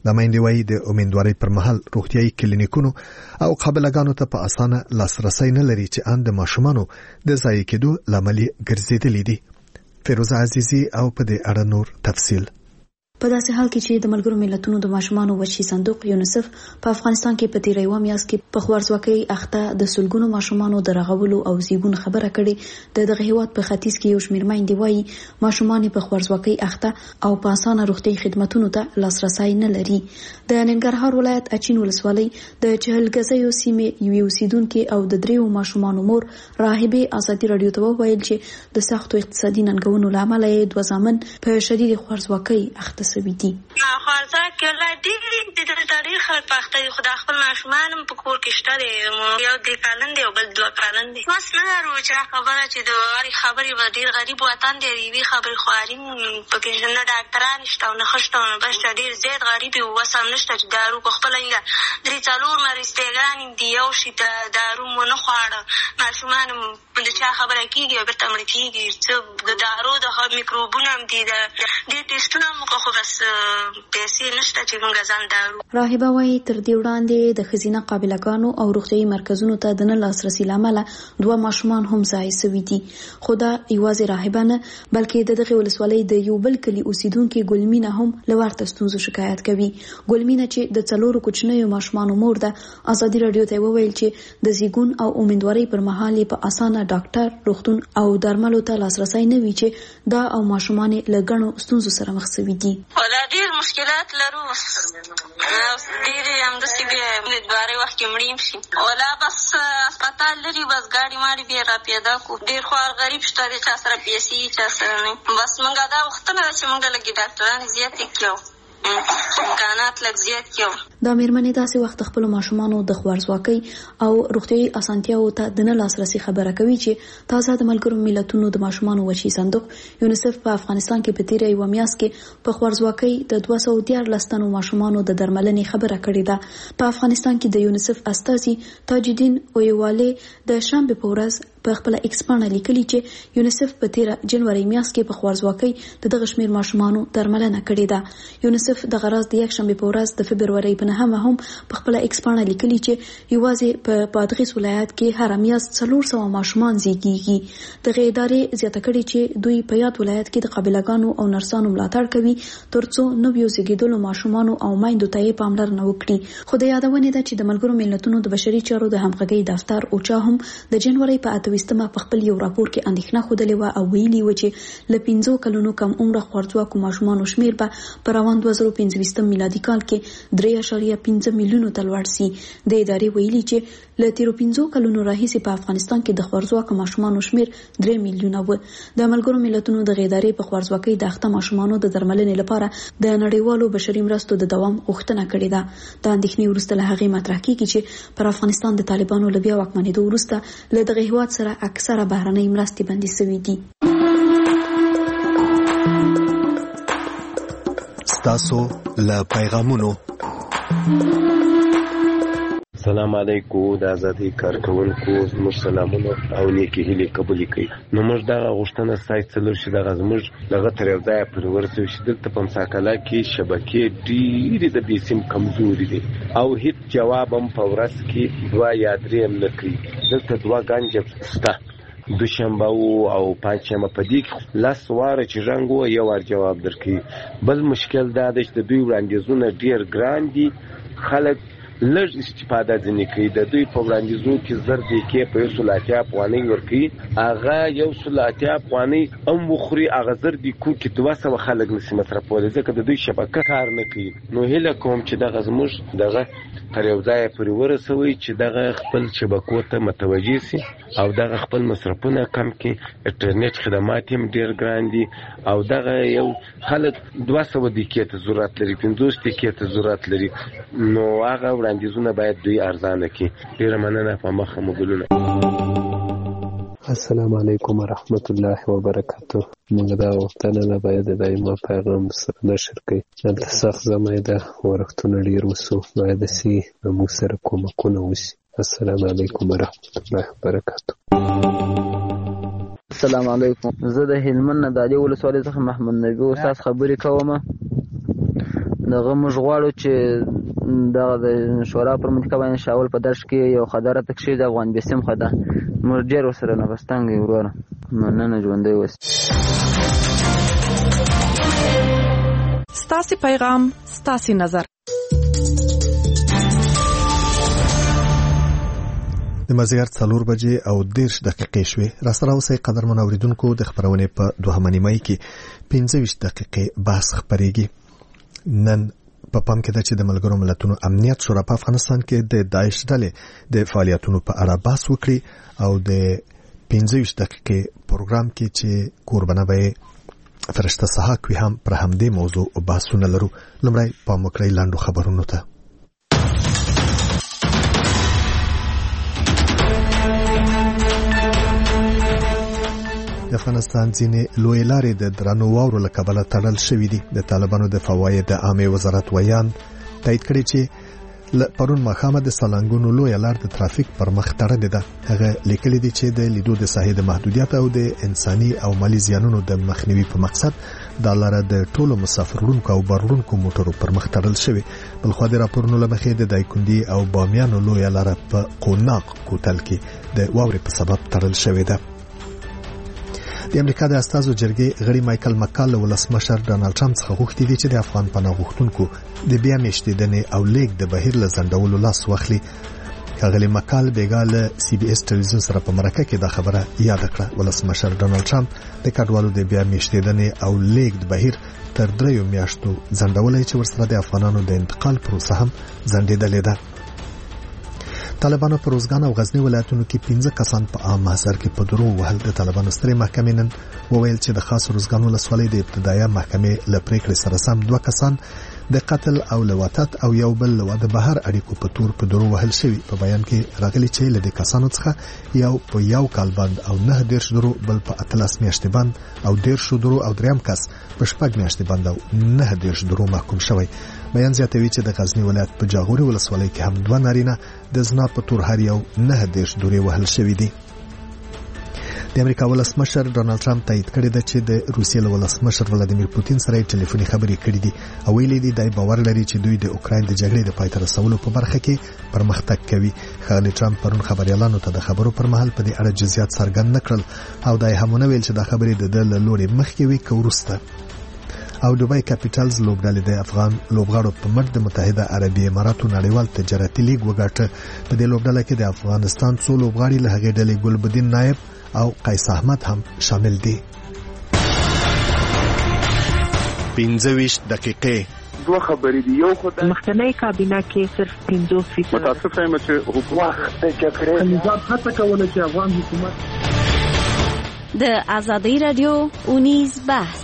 [SPEAKER 1] د میندې وایي د امیندوارۍ پر مهال روغتیايي کلینیکونو او قابلګانو ته په اسانه لاسرسي نه لري چې ان د ماشومانو د ضایع کېدو لامل ګرځېدلې دي. فیروزه عزیزی او په دې اړه نور تفصیل.
[SPEAKER 2] په داسې حال کې چې د ملګرو ملتونو د ماشومانو وچی صندوق یونیسف په افغانستان کې په تیر یو میاشت کې په خوارځواکۍ اخته د سلګونو ماشومانو د رغولو او زیږون خبره کړې. دغه هیواد په ختیځ کې یو شمېر میندې وایي ماشومان په خوارځواکۍ اخته او په اسانه روغتي خدماتو ته لاسرسي نه لري. د ننګرهار ولایت اچین ولسوالۍ د چهلګزیو سیمې یو اوسیدونکو او د دریو ماشومانو مور راهبه ازادي رادیو ته وویل چې د سختو اقتصادي ننګونو لامل یې دوه ځامن په شدید خوارځواکۍ اخته سوي دي.
[SPEAKER 4] خوارځواکۍ ولادي د تاریخ پخته دي. خدا خپل ماشومان په کور کې شته دي، یو 3 کلن دی او بل 2 کلن دی. وس نه لرو چې خبره چې د خبرې و ډیر غریب وطن دی، وی خبرې خواري پکې نه ډاکټران شته او نه خشته او بس ډیر زیات غریب او وس هم نشته چې دارو په خپل انګه 3-4 مرستګان دی یو شي دارو مو نه خواړه. ماشومان د چا خبره کیږي او بیرته مړ کیږي. څه د دارو د میکروبونه هم دي، د ټیسټونه مو خو بس پیسې نشته چې موږ ځان دارو.
[SPEAKER 2] راهبه وايي تر دې وړاندې د ښځینه قابلګانو او روغتیايي مرکزونو ته د نه لاسرسي لامل 2 ماشومان هم ضایع شوي دي. خو دا یوازې راهبه نه بلکې دغه ولسوالۍ د یو بل کلی اوسیدونکو ګلمینه هم لورته ستونزو شکایت کوي. ګلمینه چې د 4 کوچنیو ماشومانو مور ده ازادي رادیو ته وویل چې د زیږون او امیندوارۍ پر مهال په اسانه ډاکټر، روغتون او درملو ته لاسرسي نه وي چې دا او ماشومان له ګڼو ستونزو سره مخ شوي دي.
[SPEAKER 4] ولا ډیر مشکلات لرو، ډیر هم د سیبه امیندوارۍ وخت کې مړیم شي ولا بس هسپتال لري، بس ګاډي ماډي به را پیدا کو. ډیر خوار غریب شته دي، چا سره پیسې چا سره نه. بس موږ دا وخت نه چې موږ لګي ډاکټران زیات کیو امکانات لږ زیات کیو.
[SPEAKER 2] دا مېرمنې داسې وخت خپل ماشومانو د خوارځواکۍ او روغتيايي اسانتیاو ته د نه لاسرسي خبره کوي چې تازه د ملګرو ملتونو د ماشومانو وچی صندوق یونیسف په افغانستان کې په تیر یو میاشت کې په خوارځواکۍ د 214 تنو ماشومانو د درملنې خبره کړې ده. په افغانستان کې د یونیسف استازي تاجدین اویواله د شنبه په ورځ په خپل ایکس باندې لیکلي چې یونیسف په 13 جنوري میاشت کې په خوارځواکۍ د دغه شمیر ماشومانو درملنه کړې ده. یونیسف د غرض د یک شنبه په ورځ د فبرवरी په هم په خپل ایکس باندې لیکلي چې یوازې په بادغیس ولایت کې هر میاشت 400 ماشومان زیږیږي. دغه ادارې زیاته کړې چې دوی په یاد ولایت کې د قابلګانو او نرسانو ملاتړ کوي ترڅو نویو زیږیدلو ماشومانو او میندو ته پاملرنه وکړي. خو د یادونه ده چې د ملګرو ملتونو د بشري چارو د همغږي دفتر اوچا هم د جنوري په 28مه په خپل یو راپور کې اندېښنه خوده و او ویلي و چې ل 15 کلونو کم عمر خوارځواکو ماشومانو شمیر به په روان 2015 میلادي کال کې 3.5 میلیونو ته لوړ شي. د ادارې ویلي چې له 15 کلونو راهیسې په افغانستان کې د خوارځواکو ماشومانو شمیر 3 میلیونه و. د ملګرو ملتونو د ادارې په خوارځواکۍ د اخته ماشومانو د درملنې لپاره د نړیوالو بشري مرستو د دوام غوښتنه کړې ده. د اندېښنې وروسته له هغې مطرح کیږي چې پر افغانستان د طالبانو له بیا واکمنېدو وروسته له دغه هیواد سره اکثره بهرنۍ مرستې بندي شوې دي.
[SPEAKER 1] تاسو له پیغامونو
[SPEAKER 6] السلام علیکم د ازادي کارکونکو زموږ سلامونه او نیکی هیلې قبول کړئ. نو موږ دا غوښتنه سایت څلور شي د زموږ دغه تر یو ځای پر ورسو شي دلته په مساکله کې شبکې ډېرې د بیسیم کمزوري دي او هیڅ جواب هم په ورځ کې 2 یا 3 هم نه کوي. دلته 2 غنجه شته، دوشنبه او پنځشنبه په دې کې لاس واره چې رنګ و یو ور جواب درکړي. بل مشکل دا دی چې د دوی وړاندیزونه ډیر ګران دي، خلک لږ استفاده ځنې کوي. د دوی په وړاندیزو کې زر دی کې په 180 افغانۍ ورکوي، هغه 180 افغانۍ هم وخوري، هغه زر دی کو کې 200 خلک نشي مصرفولی ځکه د دوی شبکه کار نه کوي. نو هیله کوم چې دغه زموږ دغه تر یو ځای پورې ورسوي چې دغه خپل شبکو ته متوجه سي او دغه خپل مصرفونه کم کړي. انټرنیټ خدمات هم ډیر ګران دي او دغه یو خلک 200 دقیقې ته ضرورت لري، 50 دقیقې ته ضرورت لري. نو هغه وړاندیزونه باید دوی ارزانه کړي. ډیره مننه. په مخه مګلونه.
[SPEAKER 8] السلام علیکم ورحمت الله وبرکاته. موږ دا وختونه نه باید د دایمه پیغام سره نشر کړي. دلته سخت زمای ده ورختونه ډیر وسو باید سي موږ سره کومکونه وسي. السلام علیکم ورحمت الله وبرکاته.
[SPEAKER 9] السلام علیکم. زه د هلمند د علي ولسوالۍ څخه محمد نبی استاد خبرې کوم. دغه موږ غواړو چې دغه د شورا پر منتخب باندې شاول په درش کې یو خبره تکشي د افغان بسم خدا موږ ډیر وسره نه پستانګ ورور مننه ژوندې وس.
[SPEAKER 7] ستاسو پیغام ستاسو نظر.
[SPEAKER 1] د مازیګر 4 بجې او 10 دقیقې شوې. راسره اوسئ قدرمن اوریدونکو، د خبرونې په 2 نیمه کې 15 دقیقې بحث خبرېږي. نن په پام کې ده چې د ملګرو ملتونو امنیت شورا په افغانستان کې د داعش ډلې د فعالیتونو په اړه بحث وکړي او د 15 دقیقې پروګرام کې چې قربانه به فرشته صحاک وي هم پر همدې موضوع بحثونه لرو. لومړی پام وکړئ لاندو خبرونو ته. د افغانستان ځینې لوی لارې د درنو واورو له کبله تړل شوې دي. د طالبانو د فواید عامه وزارت ویان تایید کړی چې پرون مخامه د سالنګونو لوی لار د ترافیک پر مخ تړلې ده. هغه لیکلي دي چې د لیدو د ساحې د محدودیت او د انساني او مالی زیانونو د مخنیوي په مقصد د لار د ټولو مسافرونکو او بارونکو موټرو پر مخ تړل شوی. بلخو د راپورونو لمخې د دایکندي او بامیانو لوی لار په قوناق کوتل کې د واورې په سبب تړل شوی ده. د امریکا د استازو جرګې غړي مایکل مکال له ولسمشر ډانلډ ټرمپ څخه غوښتي دي چې د افغان پناه غوښتونکو د بیا میشتېدنې او لیک د بهیر له ځنډولو لاس واخلي. ښاغلي مکال بیګاله سی بي اس ټلویزیون سره په مرکه کې دا خبره یاد کړه. ولسمشر ډانلډ ټرمپ د کډوالو د بیا میشتېدنې او لیک د بهیر تر 3 میاشتو ځنډولای چې ورسره د افغانانو د انتقال پروسه هم ځنډېدلې ده. طالبانو په روزګان او غزنی ولایتونو کې 15 کسان په عام محضر کې په درو وهل. د طالبانو سترې محکمې نن وویل چې د خاص روزګان ولسوالۍ د ابتدایي محکمې له پریکړې سره سم 2 کسان د قتل او لواطت او یو بل د بهر اړیکو په تور په درو وهل شوی. په بیان کې راغلي چې له دې کسانو څخه یو په یو کال باندې او 9 درو بل په 13 میاشتې باندې او 10 درو او دریم کس په 6 میاشتې باندې او 9 درو محکوم شوی. بیان زیاتوي چې د غزنی ولایت په جاغوري ولسوالۍ کې هم 2 نارینه د زنا په تور هر یو 9 درې وهل شوی دي. د امریکا ولسمشر ډانلډ ټرمپ تایید کړی دی چې د روسیې له ولسمشر ولادیمیر پوتین سره ټلیفوني خبرې کړې دي او ویلي دي دای باور لري چې دوی د اوکراین د جګړې د پای ته رسولو په برخه کې پرمختګ کوي. ښاغلي ټرمپ پرون خبريالانو ته د خبرو پر مهال په دې اړه جزئیات څرګند نکړل او دای همونه ویل چې دا خبرې د لوري مخکې وي کورسته. او دوبای کاپیټالز لوبډلې د افغان لوبغاړو په مټ د متحده عربي اماراتو نړیوال تجارتي لیګ وګټه. په دې لوبډله کې د افغانستان څو لوبغاړي له هغې ډلې ګلبدین نایب او قیس احمد هم شامل دي. 15 دقیقې
[SPEAKER 10] دوه خبرې دي. یو خدای
[SPEAKER 11] مخکنی کابینه کې صرف 50%
[SPEAKER 10] متاسفه یم چې حکومت د جګړې نظام هڅه کوله چې افغان حکومت
[SPEAKER 13] د آزادۍ رادیو اونیز بحث.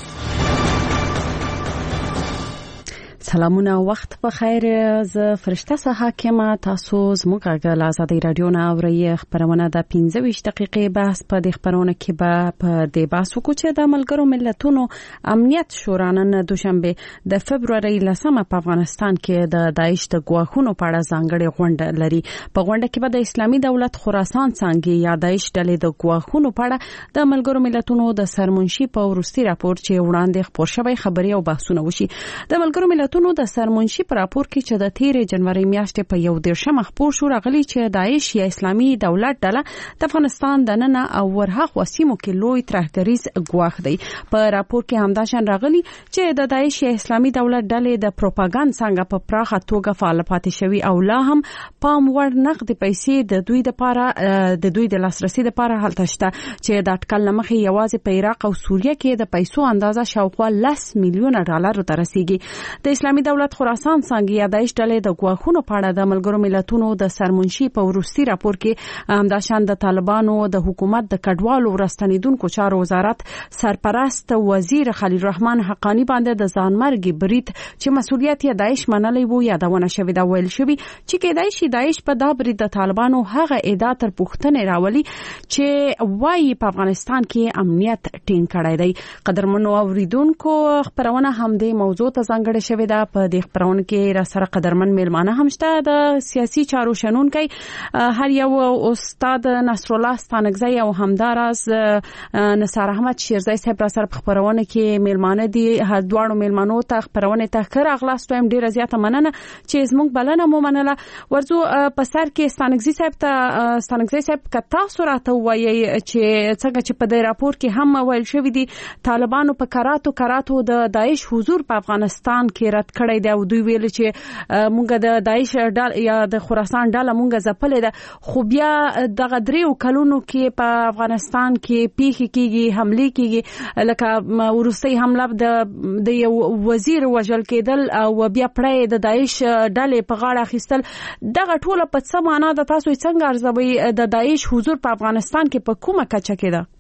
[SPEAKER 14] سلامونه، وخت په خیر. ز فرشته صحاک ما تاسو زموږ غږ آزادۍ رادیو نه اوري. خبرونه د 15 دقیقې بحث په دې خبرونه کې به په دې بحث وکړو چې د ملګرو ملتونو امنیت شورا نن دوشنبه د فبرवरी 10 په افغانستان کې د داعش د ګواښونو په اړه ځانګړې غونډه لري. په غونډه کې به د اسلامي دولت خراسان څنګه یا داعش ډلې د ګواښونو په اړه د ملګرو ملتونو د سرمنشي په وروستي راپور چې وړاندې خبر شوی خبري او بحثونه وشي. د ملګرو ملتونو د سرمنشي پر راپور کې چې د 13 جنوري میاشتې په 1 خبر شو راغلي چې داعش یا اسلامي دولت ډله د افغانستان د نن او ورهاخ وسیمو کې لوی ترهګریز ګواښ دی. په راپور کې همدا شان راغلي چې د داعش یا اسلامي دولت ډلې د پروپاګاندا څنګه په پراخه توګه فعال پاتې شوی او لا هم پام وړ نقد پیسې د دوی د لاسرسي لپاره هلته شته چې د اټکل لمخې یوازې په عراق او سوریه کې د پیسو اندازه شاوخوا 10 میلیون ډالر ته رسیدي. د اسلامي دولت خراسان څنګه یا داعش ډلې د ګواښونو په اړه د ملګرو ملتونو د سرمنشي په وروستي راپور کې همدا شان د طالبانو د حکومت د کډوالو ورستنیدونکو چارو وزارت سرپرست وزیر خلیل الرحمن حقانی باندې د ځانمرګي برید چې مسؤلیت یې داعش منلې وو یادونه شوې دا ویل شوی چې کېدای شي داعش په دا برید د طالبانو هغه ادعا تر پوښتنې راولي چې وايي په افغانستان کې امنیت ټینګ کړی دی. قدرمنو اوریدونکو خبرونه هم د موضوع ته ځانګړې شوې ده په دې خبرونه کې را سره قدرمن میلمانه هم شته د سیاسي چارو شنونکي هر یو استاد نصر الله ستانکزی او همداراز نثار احمد شیرزی صاحب را سره په خبرونه کې میلمانه دي. هر دواړو میلمانو ته خبرونه ته کړه اغلاست هم ډیره زیاته مننه چې زموږ بلنه مو منله. ورزو په سر کې ستانکزی صاحب کتا سورته وایي چې څنګه چې په دې راپور کې هم ویل شوی دي طالبانو په کراتو د داعش حضور په افغانستان کې رد کړی دی او دوی ویل چې مونږ د داعش ډله یا د خراسان ډله مونږ ځپلې ده، خو بیا دغه دریو کلونو کې په افغانستان کې پیښې کېږي، حملې کېږي، لکه وروستۍ حمله د یو وزیر وژل کېدل او بیا پړی د داعش ډلې په غاړه اخیستل. دغه ټوله په څه معنا ده؟ تاسو څنګه ارزوئ د داعش حضور په افغانستان کې په کومه کچه کې ده؟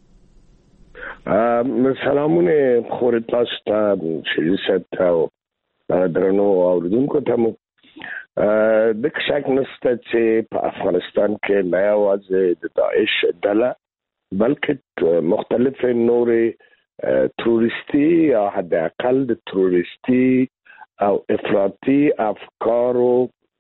[SPEAKER 3] سلامونه خور تاسو ته شریف صاحب ته درنو اوریدونکو ته مو د شک نشته چې په افغانستان کې نه یوازې د داعش ډله بلکې مختلف نورې تروریستي یا حد اقل د تروریستي او افراطي افکارو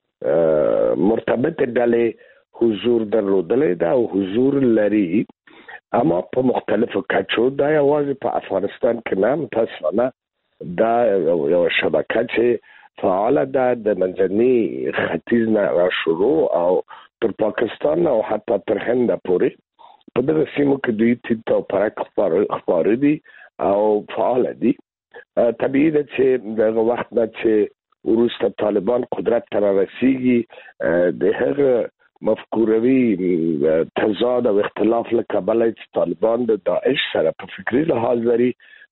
[SPEAKER 3] مرتبط ډلې حضور درلودلی ده او حضور لري، اما په مختلفو کچو. دا یوازې په افغانستان کې نه، متاسفانه دا یو شبکه چې فعاله ده د منځني ختیځ نه را شروع او تر پاکستان او حتی تر هند پورې په دغه سیمو کې دوی تیت او پرک خپاره دي او فعاله دي. طبیعي ده چې دغه وخت نه چې وروسته طالبان قدرت ته رسیږي د هغه مفکوروي تضاد او اختلاف له کبله چې طالبان د داعش سره په فکری لحاظ لري.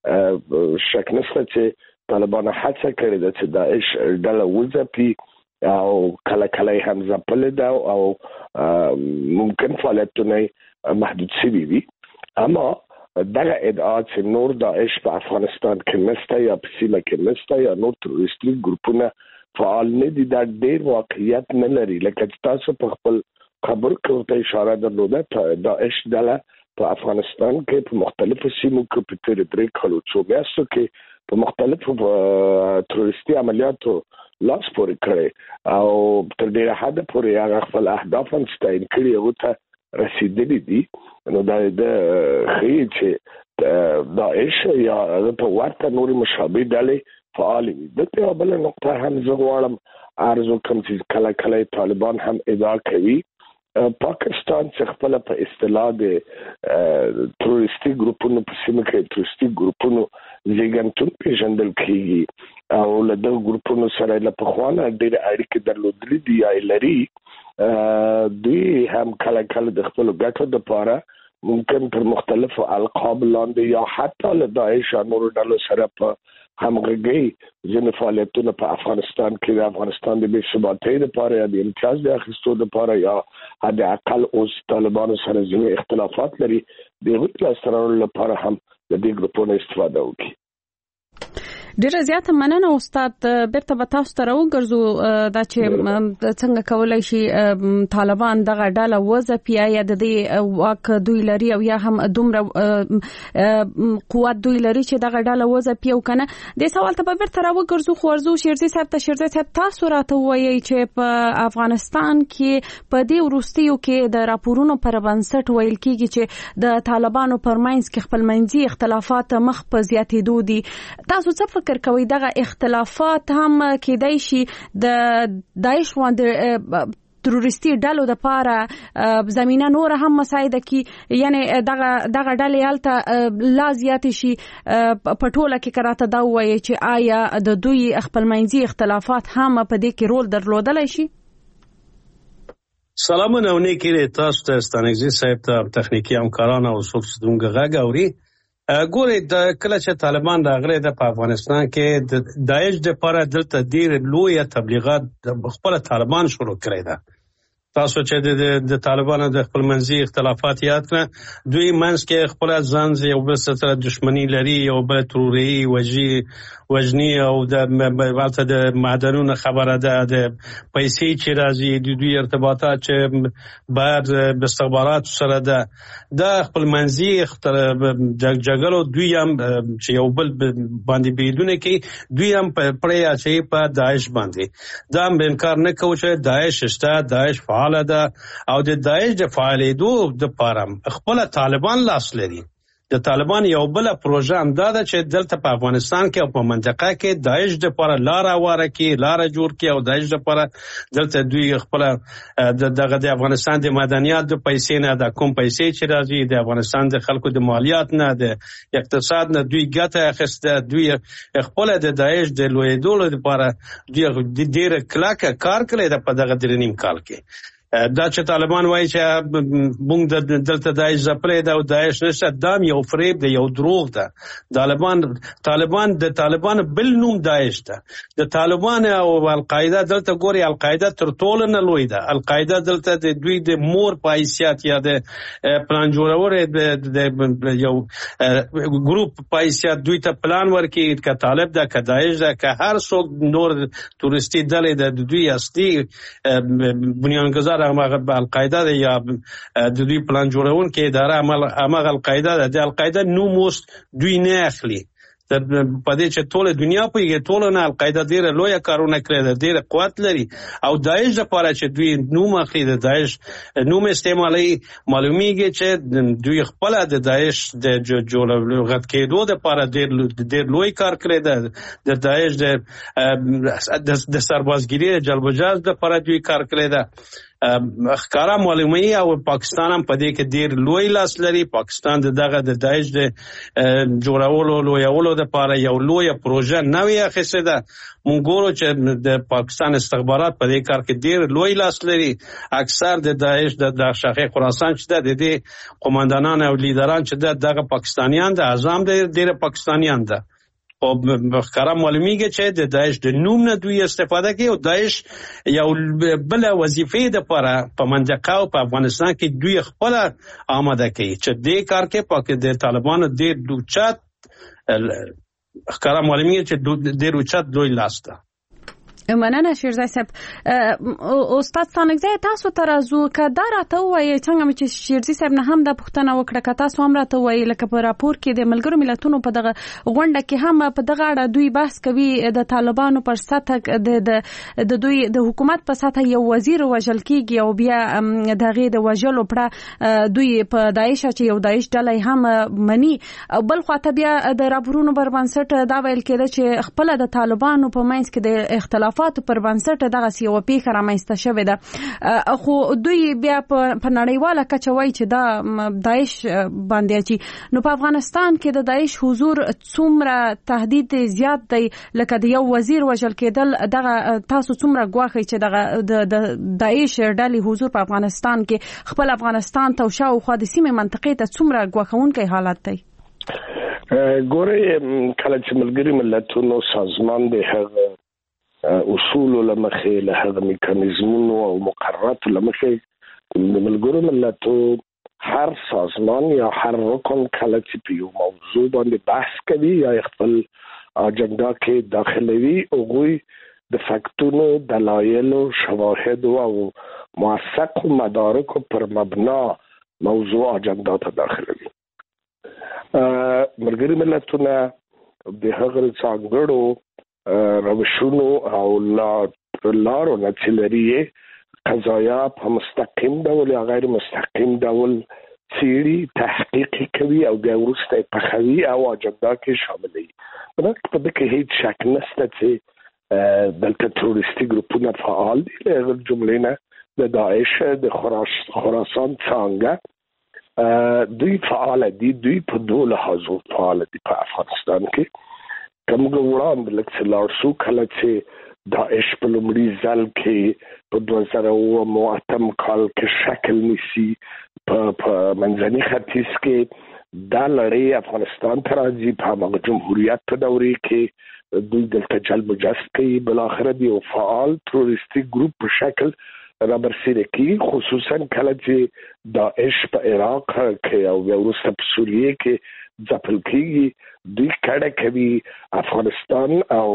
[SPEAKER 3] شک نشته چې طالبان هڅه کړې ده چې داعش ډله وځپي او کله کله هم ځپلې ده او ممکن فعالیتونه محدود شوي وي، اما دغه ادعا چې نور داعش په افغانستان کې نشته یا په سیمه کې نشته یا نور تروریستي ګروپونه فعال نه دي، دا ډېر واقعیت نه لري. لکه تاسو په خپل خبر کې ورته اشاره درلوده، داعش ډله په افغانستان کې په مختلفو سیمو کې په تېرو 3 کالو څو میاشتو کې په مختلفو تروریستي عملیاتو لاس پورې کړی او تر ډېره حده پورې هغه خپل اهداف هم ستاین کړي او ته رسیدلي دي. نو دا د ښیي چې داعش یا په ورته نورې مشابه ډلې فعال وي. دلته یو بله نقطه هم زه غواړم عرض وکړم چې کله کله طالبان هم ادعا کوي پاکستان چې خپل په اصطلاح د تروریستي ګروپونو په سیمه کې تروریستي ګروپونو زیږنتون پیژندل کیږي او له دغه ګروپونو سره له پخوانه ډېر اړیکې درلودلې دي یا لري. دوی هم کله کله د خپل ګټو لپاره ممکن پر مختلفو القاب لاندې یا حتی له داعش او نورو ډلو سره په همغږي ځینې فعالیتونه په افغانستان کې د افغانستان د بې ثباتۍ لپاره یا د امتیاز د اخیستو لپاره یا حد اقل اوس طالبانو سره ځینې اختلافات لري د هغوی د لاسته راوړلو لپاره هم د دې ګروپونو استفاده وکړي.
[SPEAKER 14] ډیره زیاته مننه استاد. بیرته به تاسو ته راوګرځو دا چې څنګه کولای شي طالبان دغه ډله وځپي، یا د دې واک دوی لري او یا هم دومره قوت دوی لري چې دغه ډله وځپي او کنه. د سوال ته به بیرته راوګرځو. خو ورزو شیرزی صاحب تاسو راته وایي چې په افغانستان کې په دې وروستیو کې د راپورونو پر بنسټ ویل کېږي چې د طالبانو پرمنځ کې خپل منځي اختلافات مخ په زیاتېدو دي. تاسو څه فکر کوي دغه اختلافات هم کېدای شي د داعش غوندې تروریستي ډلو د پاره زمينه نور هم مساعده کی، یعنی دغه ډلې هلته لا زیات شي په ټوله کې کراته دا وایي چې آیا د دوی خپل منځي اختلافات هم په دې کې رول درلودلی شي؟
[SPEAKER 5] سلامونه او نیکې تاسو ته ستانکزي صاحب ته تخنیکی همکاران او څوک چې دونګه غږ اوري. ګورې د کله چې طالبان راغلي د په افغانستان کې د داعش د لپاره دلته ډېر لوی تبلیغات خپل طالبان شروع کړی ده. تاسو چې د طالبانو د خپل منځي اختلافات یاد کړه دوی منځ کې خپل ځان یو بل سره دښمنی لري یو بل تروري وجنی او د معدنونو خبره ده د پیسې چې راځي د دوی ارتباطات چې بعد استخبارات سره ده د خپل منځي جګړو دوی هم چې یو بل باندې بيدونه کې دوی هم پرې اچي په داعش باندې دا هم انکار نه کوي چې داعش شته داعش فعال ده او د داعش د فعالیدو د پاره خپل طالبان لاس لري د طالبان یو بل پروژه هم دا ده چې دلته په افغانستان کې او په منطقه کې داعش د لپاره لار واره کې لار جوړ کې او داعش د لپاره دلته دوی خپل د افغانستان د مدنیات د پیسې نه د کوم پیسې چې راځي د افغانستان د خلکو د مالیات نه د اقتصاد نه دوی ګټه اخیسته دوی خپل د داعش د لویدولو لپاره دوی ډیر کلکه کار کړی د په دغه درنیم کال کې دا چې طالبان وایي چې موږ دلته داعش ځپلې ده او داعش نشته دا یو فریب ده یو دروغ ده طالبان د طالبان بل نوم داعش ده د طالبان او القاعده دلته ګوري القاعده تر ټولو نه لوی ده القاعده دلته د دوی د مور په حیثیت یا د پلان جوړور د یو ګروپ په حیثیت دوی ته پلان ورکړي که طالب ده که داعش ده که هر څوک نور تورستی ډلې ده د دوی اصلي بنیانګذار القاعده ده یا د دوی پلان جوړون کې اداره عمل القاعده ده د القاعده نوم دوی نه اخلي په دې چې ټول دنیا په ټول نه القاعده ډیره لوی کارونه کړی ده ډیره قوت لري او داعش لپاره چې دوی نوم اخلي د داعش نوم استعمالي معلومیږي چې دوی خپل د داعش د جوړغت کېدو لپاره ډیر لوی کار کړی ده د داعش د سربازګری جلبجاز لپاره دوی کار کړی ده ښکارا معلومي او پاکستان هم په دې کې ډیر لوی لاس لري پاکستان دغه د داعش د جوړولو لویولو لپاره یو لوی پروژه نوې اخیسته ده مونږ ګورو چې د پاکستان استخبارات په دې کار کې ډیر لوی لاس لري اکثر د داعش د شاخه خراسان چې د دې قوماندانان او لیدران چې دغه پاکستانیان د اعظم د ډیر پاکستانیان ده او ښکارا معلومیږي چې د داعش د نوم نه دوی استفاده کوي او داعش یو بل وظیفه د لپاره په منطقه او په افغانستان کې دوی خپل آماده کوي چې دې کار کې پاک د طالبانو د دوچات ښکارا معلومیږي چې د روچات دوی لاسته
[SPEAKER 14] مننه شیرزای صاحب استاد ستانګزی تاسو ترازو کدا راته وایي څنګه چې شیرزای صاحب نه هم د پښتنه وکړه که تاسو هم راته وایي لکه په راپور کې د ملګرو ملتونو په دغه غونډه کې هم په دغه اړه دوی بحث کوي د طالبانو پر سطح د دوی د حکومت په سطح یو وزیر وژل کیږي او بیا دغه د وژلو پر دوی په داعش چې یو داعش ډلې هم مني بل خواته بیا د راپورونو پر بنسټ دا ویل کېده چې خپل د طالبانو په منځ کې د اختلاف پر بنسټ دغه سیو پیښه رامنځته شوې ده خو دوی بیا په نړیواله کچه وایي چې دا داعش باندې چې نو په افغانستان کې د داعش حضور څومره تهدید زیات دی لکه د یو وزیر وژل کېدل دغه تاسو څومره ګواښئ چې دغه د داعش ډلې حضور په افغانستان کې خپل افغانستان ته شاوخوا د سیمې منطقې ته څومره ګواښونکی حالت دی
[SPEAKER 3] ګورئ کله چې ملګري ملتونو سازمان د هغه اصول لمخې له هغه میکانیزمونو او مقررات لمخې د ملګرو ملتو هر سازمان یا هر رکن کله چې په یو موضوع باندې بحث کوي یا خپل اجنډا کې داخلوي او غوي د فاکتونو دلایل شواهد او موثق مدارک پر مبنا موضوع اجنډا ته داخلوي ملګري ملتونه د هغه څنګهړو روشونو او لارو نه چې لري قضایا په مستقیم ډول یا غیر مستقیم ډول څېړي تحقیق کوي او بیا وروسته په خوي او اجنډا کې شاملوي په دې کې هیڅ شک نشته چې دلته تروریستي ګروپونه فعال دي له جملې نه د داعش د خراسان څنګه دوی فعال دي دوی په دوه لحاظو فعال دي په افغانستان کې کومه وړاندې لکه لارسو کله چې داعش په لومړي ځل کې په 2008 کال کې شکل نیسي په منځني ختیځ کې دا لړۍ افغانستان ته راځي په هغه جمهوریت په دورې کې دوی دلته جلب جذب کوي بل اخر دی او فعال تروریستي ګروپ په شکل رابرسیره کی خصوصا کله چې داعش په عراق کې او وروسته په سوریه کې ځپل کیږي دوی کډه کوي افغانستان او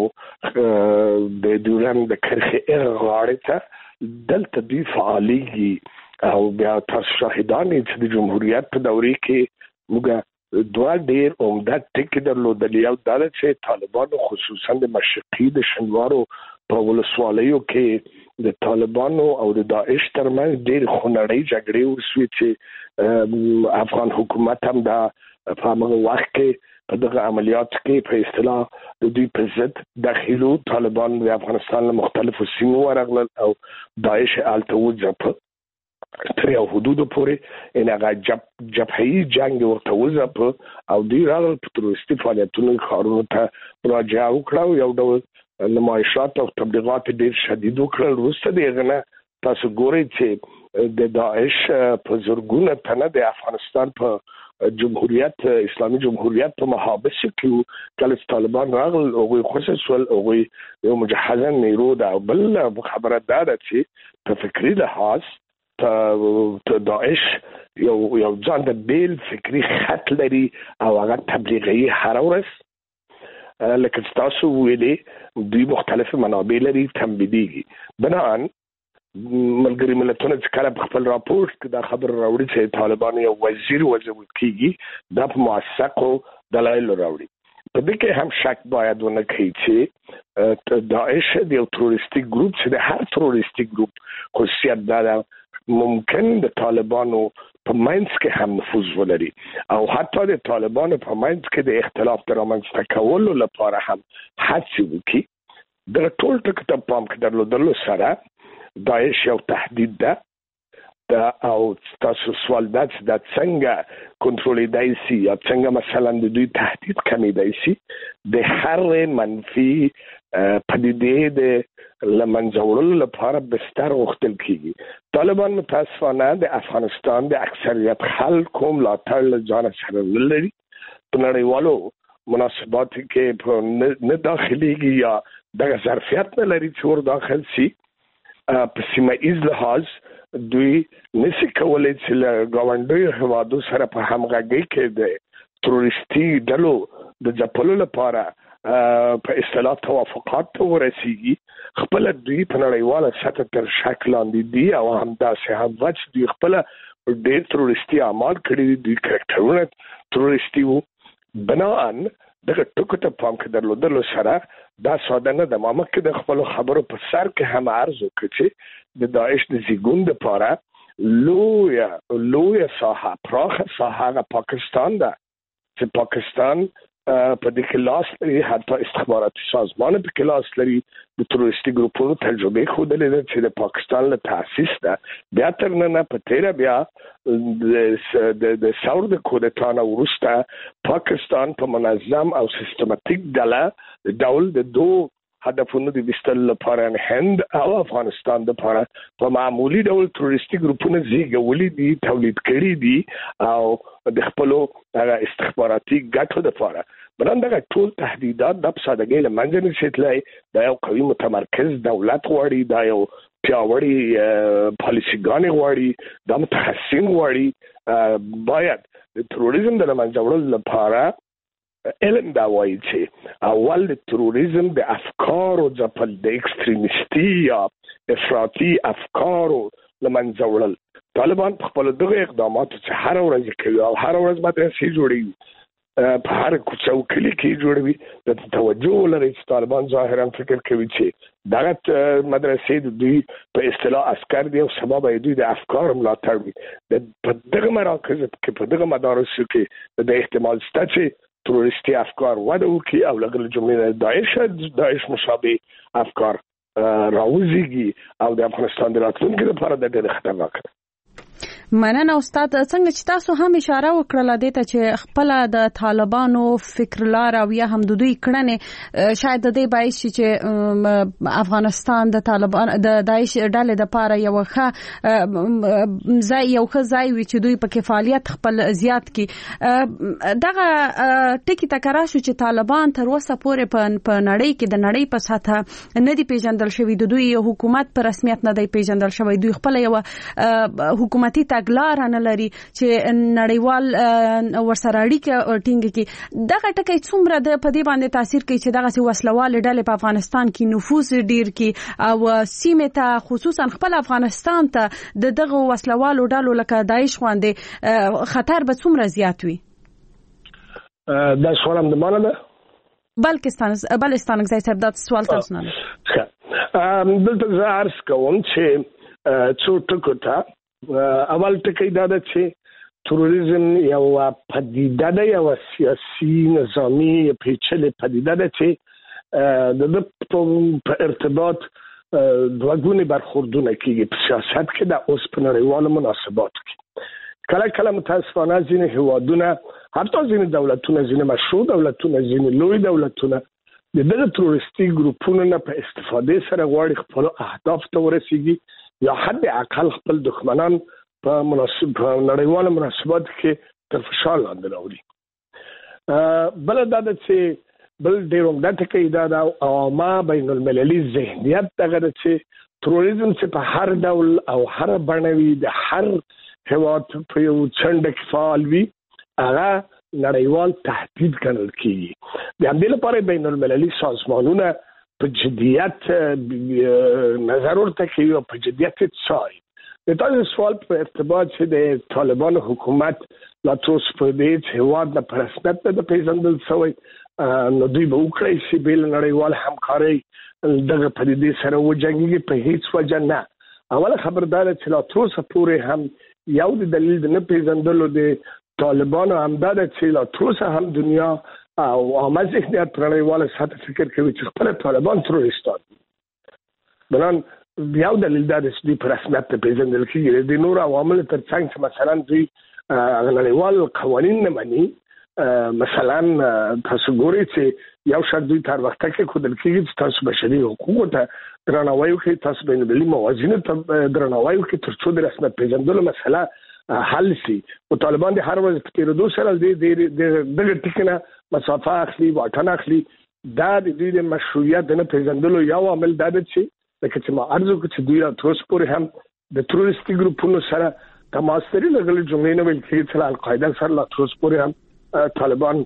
[SPEAKER 3] د دوران د کرخه غاړه ته دلته دوی فعالیږي او بیا تاسو شاهدان چې د جمهوریت په دورې کې موږ دوه ډیر عمده ټکي درلودل یو دا چې طالبانو خصوصا د مشرقي د شنوارو په ولسوالیو کې د طالبانو او د داعش ترمنځ ډېر خونړۍ جګړې وشوې چې افغان حکومت هم دا په هغه وخت کې په دغه عملیات کې په اصطلاح د دوی په ضد داخلو طالبان د افغانستان له مختلفو سیمو ورغلل او داعش هلته وځپ تر یو حدودو پورې ان هغه جبهي جنگ ورته وځپ او دوی راغلل په تروریستي فعالیتونو ښارونو ته مراجعه وکړه یو ډول نمایشات او تبلیغات ډېر شدید وکړل وروسته دغه نه تاسو ګورئ چې د داعش په زورګونه تنه د افغانستان په جمهوریت اسلامي جمهوریت په محابس کې کله طالبان راغل او خصوصا او یو مجهزه نیرو دا بل خبره ده چې په فکری لحاظ ته داعش یو ځان د بیل فکری خط لري او هغه تبلیغي هر ورځ لکه تاسو ویلي دوی مختلف منابع لري تنبیهي بناءً ملګری ملتونه چې کله په خپل راپورټ کې دا خبر راوړي چې طالبان یو وزیر وځول کیږي دا په موثقو دلایل راوړي په دې کې هم شک باید ونه کړي چې داعش یو تروریستي ګروپ چې د هر تروریستي ګروپ خصوصیت دا ممکن د طالبانو په منځ کې هم نفوذ ولري او حتی د طالبانو په منځ کې د اختلاف د رامنځته کولو لپاره هم هڅې وکړي د ټول ټکو ته پام کې درلودلو سره داعش یو تهدید ده او تاسو سوال دا چې دا څنګه کنټرولېدای شي یا څنګه مثلا د دوی تهدید کمیدای شي د هر منفي پدیدې د لمنځورلو لپاره بستر غوښتل کیږي طالبان متاسفانه د افغانستان د اکثریت خلکو ملاتړ له ځان سره ولري په نړیوالو مناسباتو کې نه داخليږي یا د ظرفیت نه لري چې ور داخل شي په سیمه ایز لحاظ دوی نشي کولای چې له غونډیو هوادو سره په همغږي کې د تروریستي ډلو د ځپلو لپاره په اصطلاح توافقات ته ورسیږي خپل دوی په نړیواله سطح تر شکل لاندې دي او همداسې هم وڅ دوی خپل ډېر تروریستي اعمال کړي دي کرکټرونه تروریستي وو بناءً دغه ټکو ته پام کې درلودلو سره دا ساده نه د مامک د خپل خبرو په سر کې هم عرض وکړي چې د داعش د زیګون لپاره لویه ساحه پراخه ساحه پاکستان ده چې پاکستان په دې کې لاس لري حتی استخباراتي سازمان په کې لاس لري د تروریستي ګروپونو تجربه خوده لري چې د پاکستان له تاسیس ده بیا تر نن په تیره بیا د ثور د کودتا نه وروسته پاکستان په منظم او سیستماتیک ډول د دوه هدفونو د وستل لپاره هند او افغانستان د لپاره په معمولی ډول تروریستي ګروپونه زیږولې دي تولید کړي دي او د خپل استخباراتي ګټو لپاره بلنده ټول تهدیدات د سادهګۍ له منځ نه شتلای دا یو قوي متمرکز دولت غواړي دا یو پیاوړی پالیسيګان غواړي دا متخصصین غواړي باید د تروریزم د منځ وړلو لپاره علم دا وایي چې اول د تروریزم د افکارو ځپل د اکستریمیستي یا افراطي افکارو لمنځه وړل طالبان په خپل دغه اقداماتو چې هر ورځ کوي او هر ورځ مدرسې جوړوي په هر کوڅه او کلی کې جوړوي د توجه لري چې طالبان ظاهرا فکر کوي چې دغه مدرسې د دوی په اصطلاح عسكر دي او سبب دوی د افکار ملاتړ وي په دغه مراکز کې په دغه مدارسو کې د احتمال شته چې تروریستي افکار وده وکړي او لږ جمله داعش مشابه افکار راوځيږي او د افغانستان د راتلونکي لپاره د ډېر خطرناک ده
[SPEAKER 14] مننه استاد. څنګه چې تاسو هم اشاره وکړه دې ته چې خپل د طالبانو فکر لار او یا هم د دوی کړنې شاید د دې باعث شي چې افغانستان د طالبان د داعش ډلې د پاره یو ښه ځای وي چې دوی په فعالیت خپل زیات کی. دغه ټکی تکرار شو چې طالبان تر اوسه پورې په نړۍ کې د نړۍ په سطح نه دی پیژندل شوی، د دوی حکومت په رسمیت نه دی پیژندل شوی، دوی خپل یو حکومتي تګلار نه لري چې نړیوال ورسره اړیکه ټینګ کړي. دغه ټکی څومره د پدې باندې تاثیر کوي چې دغه وسلوال ډلې په افغانستان کې نفوذ ډیر کی او سیمه ته خصوصا خپل افغانستان ته دغه وسلوالو ډلو لکه داعش باندې خطر به څومره زیات وي؟
[SPEAKER 3] دا سوال هم د مانه ده
[SPEAKER 14] بلستان ځای صاحب دا سوال تاسو نه
[SPEAKER 3] دلته زه عرض کوم چې څو ټکو ته. اول ټکی دا ده چې تروریزم یو پدیده ده، یو سیاسي نظامی پیچلې پدیده ده چې د په ارتباط دوه ګونې برخوردونه کېږي په سیاست کې، د اوس په نړیوالو مناسباتو کې. کله کله متاسفانه ځینې هیوادونه، حتی ځینې دولتونه، ځینې مشروع دولتونه، ځینې لوی دولتونه د دغه تروریستي ګروپونو نه په استفادې سره غواړي خپل اهداف ته ورسیږي یا حد اقل خپل دښمنان په نړیوالو مناسباتو کې تر فشار لاندې راوړي. بل دا ده چې بل ډېر عمده ټکی دا د عامه بین المللي ذهنیت دغه ده چې تروریزم چې په هر ډول او هر بڼه وي، د هر هیواد په یو څنډه کې فعال وي، هغه نړیوال تهدید ګڼل کېږي. د همدې لپاره بین المللي سازمانونه په جدیت نظر ورته کوي او په جدیت څاري. د تاسو سوال په ارتباط چې د طالبان حکومت لا تروس په دې هیواد د پرسپت د پیژندل شوی، نو دوی به وکړي چې بل نړیوال همکاري دغه پدیدې سره وجنګي په هیڅ وجه نه. اوله خبردار چې لا تروس پورې هم یو د دلیل د نه پیژندلو د طالبانو همدا ده چې لا تروس هم دنیا او عامه ذهنیت پر نړیواله سطح فکر کوي چې خپل طالبان تروریستان دي. بلان یو دلیل دا چې دوی په رسمیت ته پیژندل کېږي. د نور عوامل تر څنګ چې مثلا دوی نړیوال قوانین نه مني، مثلا تاسو ګورئ چې یو شرط دوی تر وخته کې ښودل کېږي چې تاسو بشري حقوقو ته درناوی وکړئ، تاسو بین المللي موازینو ته درناوی وکړئ تر څو د رسمیت پیژندلو مسله حل شي. او طالبان د هر ورځ په تیرېدو سره دغه ټکي نه مسافه اخلي، واټن اخلي. دا د دوی د مشروعیت نه پیژندلو یو عامل دا ده چې لکه چې ما عرض وکړ چې دوی تر اوسه پورې هم د تروریستي ګروپونو سره تماس لري. لږ جملې نه ویل کېږي چې القاعده سره لا تر اوسه پورې هم طالبان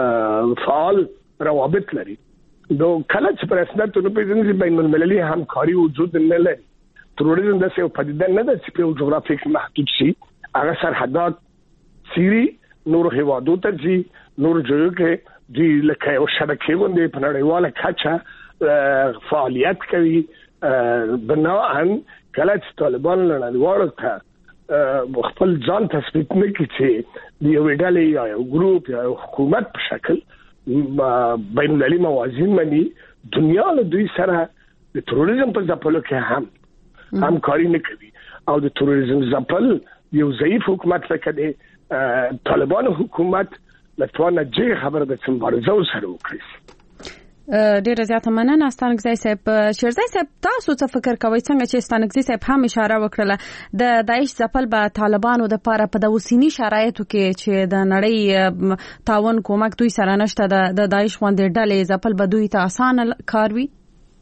[SPEAKER 3] فعال روابط لري. نو کله چې په رسمیت نه پیژني بین المللي همکاري وجود نه لري. تروریزم داسې یو پدیده نه ده چې په یو جغرافیه کې محدود شي. هغه سرحدات سیری نور هیوادو ته ځي، نور ځایو کې دوی لکه یو شبکې غوندې په نړیواله کچه فعالیت کوي. بناءً کله چې طالبان نړیوالو ته خپل ځان تثبیت نه کړي چې د یوې ډلې یا یو ګروپ یا یو حکومت په شکل بین المللي موازین مني، دنیا له دوی سره د تروریزم په ځپلو کې هم همکاري نه کوي. او د تروریزم ځپل یو ضعیف حکومت لکه د طالبانو حکومت لتوانه جې خبره د مبارزه سره وکړي.
[SPEAKER 14] ډیره زیاته مننه ستانګزی صاحب. شیرزی صاحب تاسو څه فکر کوئ څنګه چې ستانګزی صاحب هم اشاره وکړه د داعش ځپل به طالبانو د پاره په د اوسنی شرایطو کې چې د نړۍ تعاون کومک دوی سره نشته، د داعش غونډې ډلې ځپل به دوی ته اسانه کار وي؟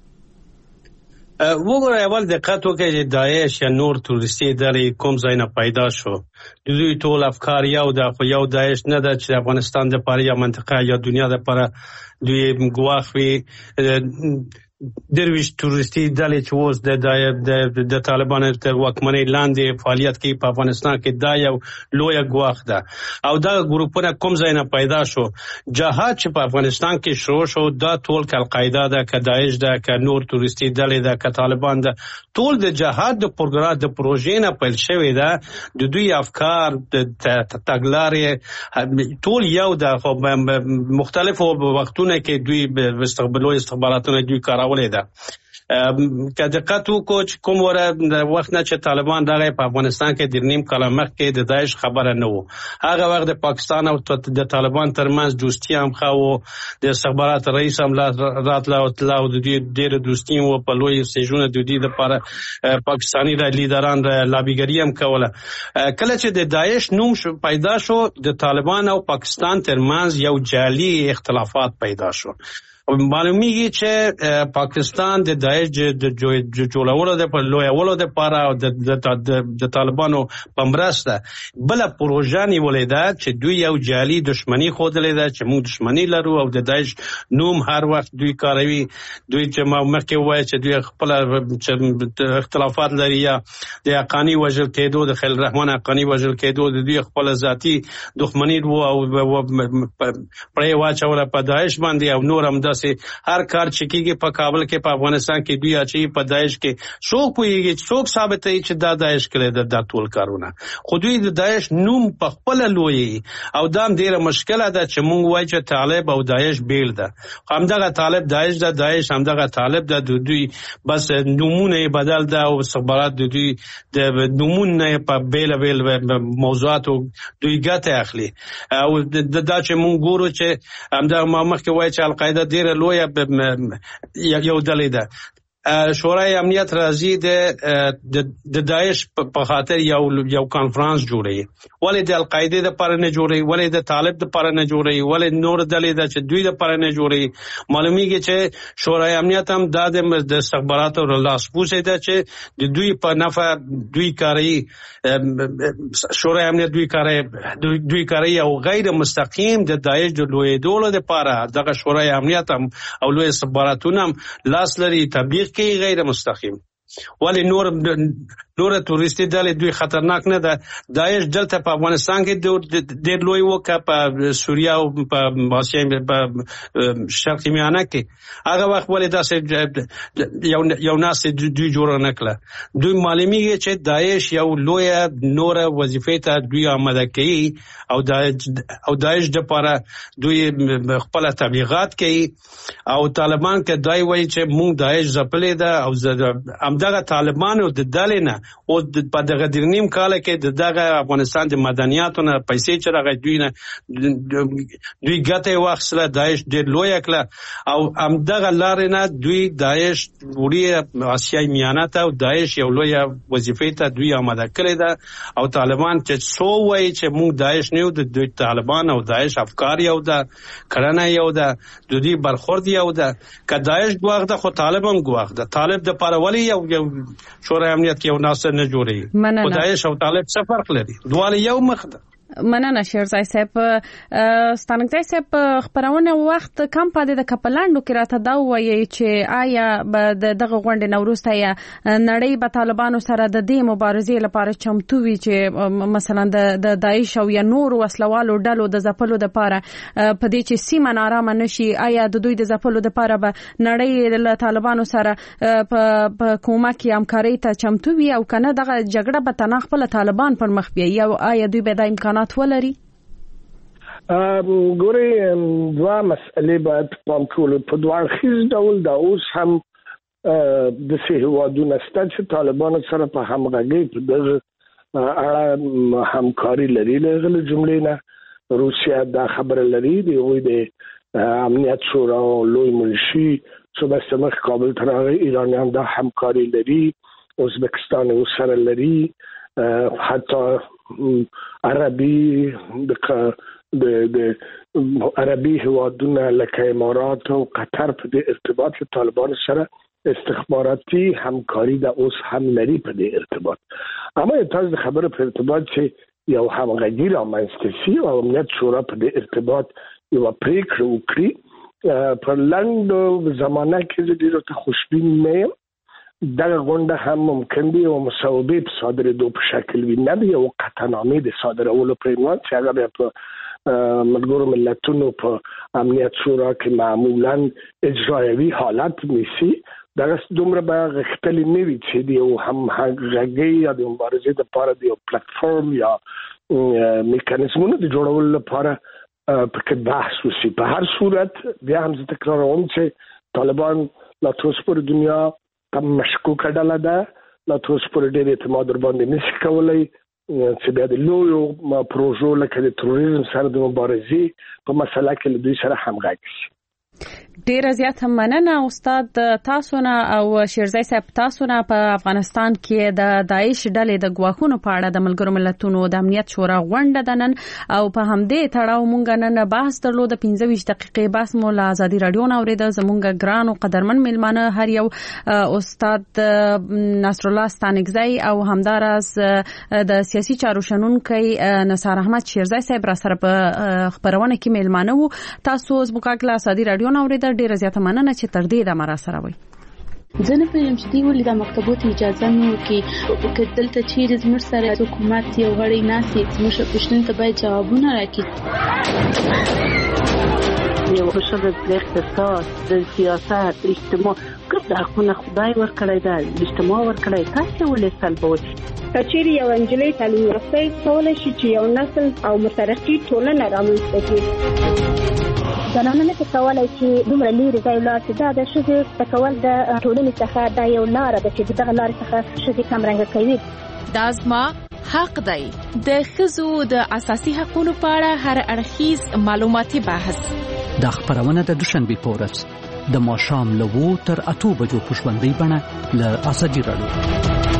[SPEAKER 5] وګوره اول دقت وکړئ چې داعش یا نور تروریستي ډلې کوم ځای نه پیدا شو. دوی ټول افکار یو ده، خو یو داعش نه ده چې افغانستان د پاره یا منطقه یا دنیا د پاره دوی ګواښ وي. درویش تروریستي ډلې چې اوس د طالبانو تر واکمنۍ لاندې فعالیت کوي په افغانستان کې، دا یو لویه ګواښ ده. او دا ګروپونه کوم ځای نه پیدا شو. جهاد چې په افغانستان کې شروع شو دا ټول که القاعده ده، که داعش ده، که نور تروریستي ډلې ده، که طالبان ده، ټول د جهاد د پروګرام د پروژې نه پیل شوی ده. د دوی افکار د تګلارې ټول یو ده، خو مختلفو وختونو کې دوی استخباراتونه دوی کارول ده. که دقت وکړو چې کوم وخت نه چې طالبان دغه په افغانستان کې د نیم کال مخکې د داعش خبره نه وو، هغه وخت د پاکستان او د طالبان ترمنځ دوستي هم خو د استخبارات رئیس هم راتله او د دې ډېر دوستي وو په لوی سیجونه د دې لپاره پاکستاني لیدران لابیګری هم کوله. کله چې د داعش نوم پیدا شو د طالبان او پاکستان ترمنځ یو جعلي اختلافات پیدا شو. معلومیږي چې پاکستان د داعش د جوړولو د لویولو د لپاره او د طالبانو په مرسته بل پروژه نیولې ده چې دوی یو جعلي دښمنی خوده ده چې موږ دښمنی لرو او د داعش نوم هر وخت دوی کاروي. دوی چې مخکې وایي چې دوی خپل اختلافات لري یا د حقانی وژل کېدو د خلیل الرحمن حقانی وژل کېدو د دوی خپل ذاتی دښمنی وو او پرې واچوله په داعش باندې او نور هم هر کار چې کېږي په کابل کې په افغانستان کې دوی اچي په داعش کې څوک پوهیږي څوک ثابتوي چې دا داعش کړی دا ټول کارونه، خو دوی د داعش نوم په خپل لوی او دا ډیره مشکله ده چې مونږ وایو چې طالب او داعش بیل ده. همدغه طالب داعش ده، داعش همدغه طالب ده، دوی بس نومونه بدل ده او استخبارات دوی د نومونه په بیل بیل موضوعات دوی ګټه اخلي او دا چې مونږ ګورو چې همدغه مخکې وایي چې القاعده ډېره لویه یو ډلې ده. شورای امنیت راځي د داعش په خاطر یو کانفرنس جوړوي، ولې د القاعده د لپاره نه جوړوي، ولې د طالب د لپاره نه جوړوي، ولې نور ډلې ده چې دوی د لپاره نه جوړوي. معلومیږي چې شورای امنیت هم د استخباراتو لاسپوڅی ده چې د دوی په نفع دوی کاری، شورای امنیت دوی کاری او غیر مستقیم د داعش د لویدولو د لپاره دغه شورای امنیت هم او لوی استخباراتونه هم لاس لري تطبیق کې غیر مستقیم. ولی نور توریستی ډلې دوی خطرناک نه ده. داعش دلته په افغانستان کې ډېر لوی وکړه، په سوریه او په شرق میانه کې هغه وخت ولې داسې یو ناس دوی جوړه نه کړه. دوی معلومیږي چې داعش یو لویه نور وظیفې ته دوی آماده کوي او داعش دپاره دوی خپل تبلیغات کوي او طالبان کې دوی وایي چې مونږ داعش ځپلې ده او دغه طالبانو د ډلې نه او په دغه نیم کال کې دغه افغانستان د مدنیاتو نه پیسې چې راغی دوی ګټه واخیستله، داعش ډېر لویه کړه او همدغه لارې نه دوی داعش وړي اسیای میانه ته او داعش یو لویه وظیفې ته دوی آماده کړې ده او طالبان چې څو وایي چې موږ داعش نه یو، د دوی طالبان او داعش افکار یو ده، کړنه یو ده، د دوی برخورد یو ده. که داعش ګواښ ده خو طالب هم ګواښ ده. طالب د پاره ولی یو شورای امنیت کې یو ناصر نه جوړي، خدای شو طالب څه فرق لري، دواله یو مخ ده.
[SPEAKER 14] مننه شیرزای صاحب. ستانکزای صاحب خبرونه وخت کم پاتې د کپلاندو کې راته دا وایي چې آیا دغه غونډې نوروسته یا نړۍ به طالبانو سره د دې مبارزې لپاره چمتو وي چې مثلا د داعش او یا نور وسلوالو ډلو د ځپلو لپاره په دې چې سیمه نارامه نشي، آیا د دوی د ځپلو لپاره به نړۍ له طالبانو سره په کومک یا همکارۍ ته چمتو وي او کنه دغه جګړه به تنها خپل طالبان پر مخ بیایي او آیا دوی به د امکانات ولري؟
[SPEAKER 3] ګوري دوه مسئلې باید پام کول. په دوه اړخیز ډول دا اوس هم د هیوادونو ستاسو چې طالبانو سره په همغږي په دغه اړه همکاري لري. له جملې نه روسیا دا خبره لري د امنیت شورا لوی منشي چې بس مخ کابل ته راغی، ایرانیان دا همکاري لري، ازبکستان سره لري، حتی عربي د عربي هیوادونه لکه امارات او قطر په دې ارتباط طالبان سره استخباراتي همکاري د اوس هم لري په دې ارتباط. اما تاسو خبره په ارتباط چې یو همغږي رامنځته شي او امنیت شورا په دې ارتباط یو پریکړه وکړي په لنډ زمانه کې ډیره ته خوشبین نه یم. دغه غونډه هم ممکن دی او مصوبې په صادرېدو په شکل وي، نه دی یو قطعنامې د صادرولو پر عنوان چې هغه بیا په ملګرو ملتونو په امنیت شورا کې معمولا اجرایوي حالت نیسي. دغه دومره به غښتلي نه وي چې د یو همغږۍ یا د مبارزې دپاره د یو پلټفورم یا میکانیزمونو د جوړولو لپاره پکې بحث وشي. په هر صورت بیا هم زه تکراروم چې طالبان لا تر اوسه پورې دنیا کم مشکوک ډله ده لا تر اوسه پورې ډېر اعتماد ور باندې نشي کولای چې بیا د لویو پروژو لکه د تروریزم سره د مبارزې په مسله کې له دوی سره همغږي شي.
[SPEAKER 14] ډیر زیات مننه استاد تاسو نه او شیرزای صاحب تاسو نه په افغانستان کې د داعش ډلې د ګواښونو په اړه د ملګرو ملتونو د امنیت شورا غونډه ده نن او په همدې تړاو مونږ نن بحث درلود. 15 دقیقې بحث مو له ازادي رادیو نه اورید. زمونږ ګران او قدرمن میلمانه هر یو استاد نصر الله ستانکزی او همدارس د سیاسي چارو شنونکي نثار احمد شیرزای صاحب را سره په خبرونه کې میلمانه وو. تاسو زموږ له ازادي رادیو نه اورید. ډیره زیاته مننه چې تر دې د مرا سره وي.
[SPEAKER 24] زه نه پوهیږم چې دوی ولې د مکتبو ته اجازه نه ورکوي که دلته چیرې زموږ سره حکومت یو غړی ناست زموږ پوښتنې ته باید جوابونه راکړي.
[SPEAKER 26] یو بشر د اقتصاد د سیاست اجتماع ګرد حقونه خدای ورکړی ده اجتماع ورکړی تاسو ولې سلبوي.
[SPEAKER 27] کچېری یو انجلۍ تعلیم یافته کولای شي چې یو نسل او مترقي ټولنه رامنځته کړي.
[SPEAKER 12] زنانه نه کولای چې دومره لري ځای لاړ چې دا د ښځې تکول د ټولنې څخه دا یو لار ده چې دغه لار څخه ښځې کمرنګ کوي.
[SPEAKER 7] دا زما حق دی. د ښځو د اساسي حقوقو په اړه هر اړخیز معلوماتي بحث
[SPEAKER 19] د خبرونه د دوشنبه په ورځ د ماښام له 2 تر 8 بجو په ژوندۍ بڼه له ازادي رادیو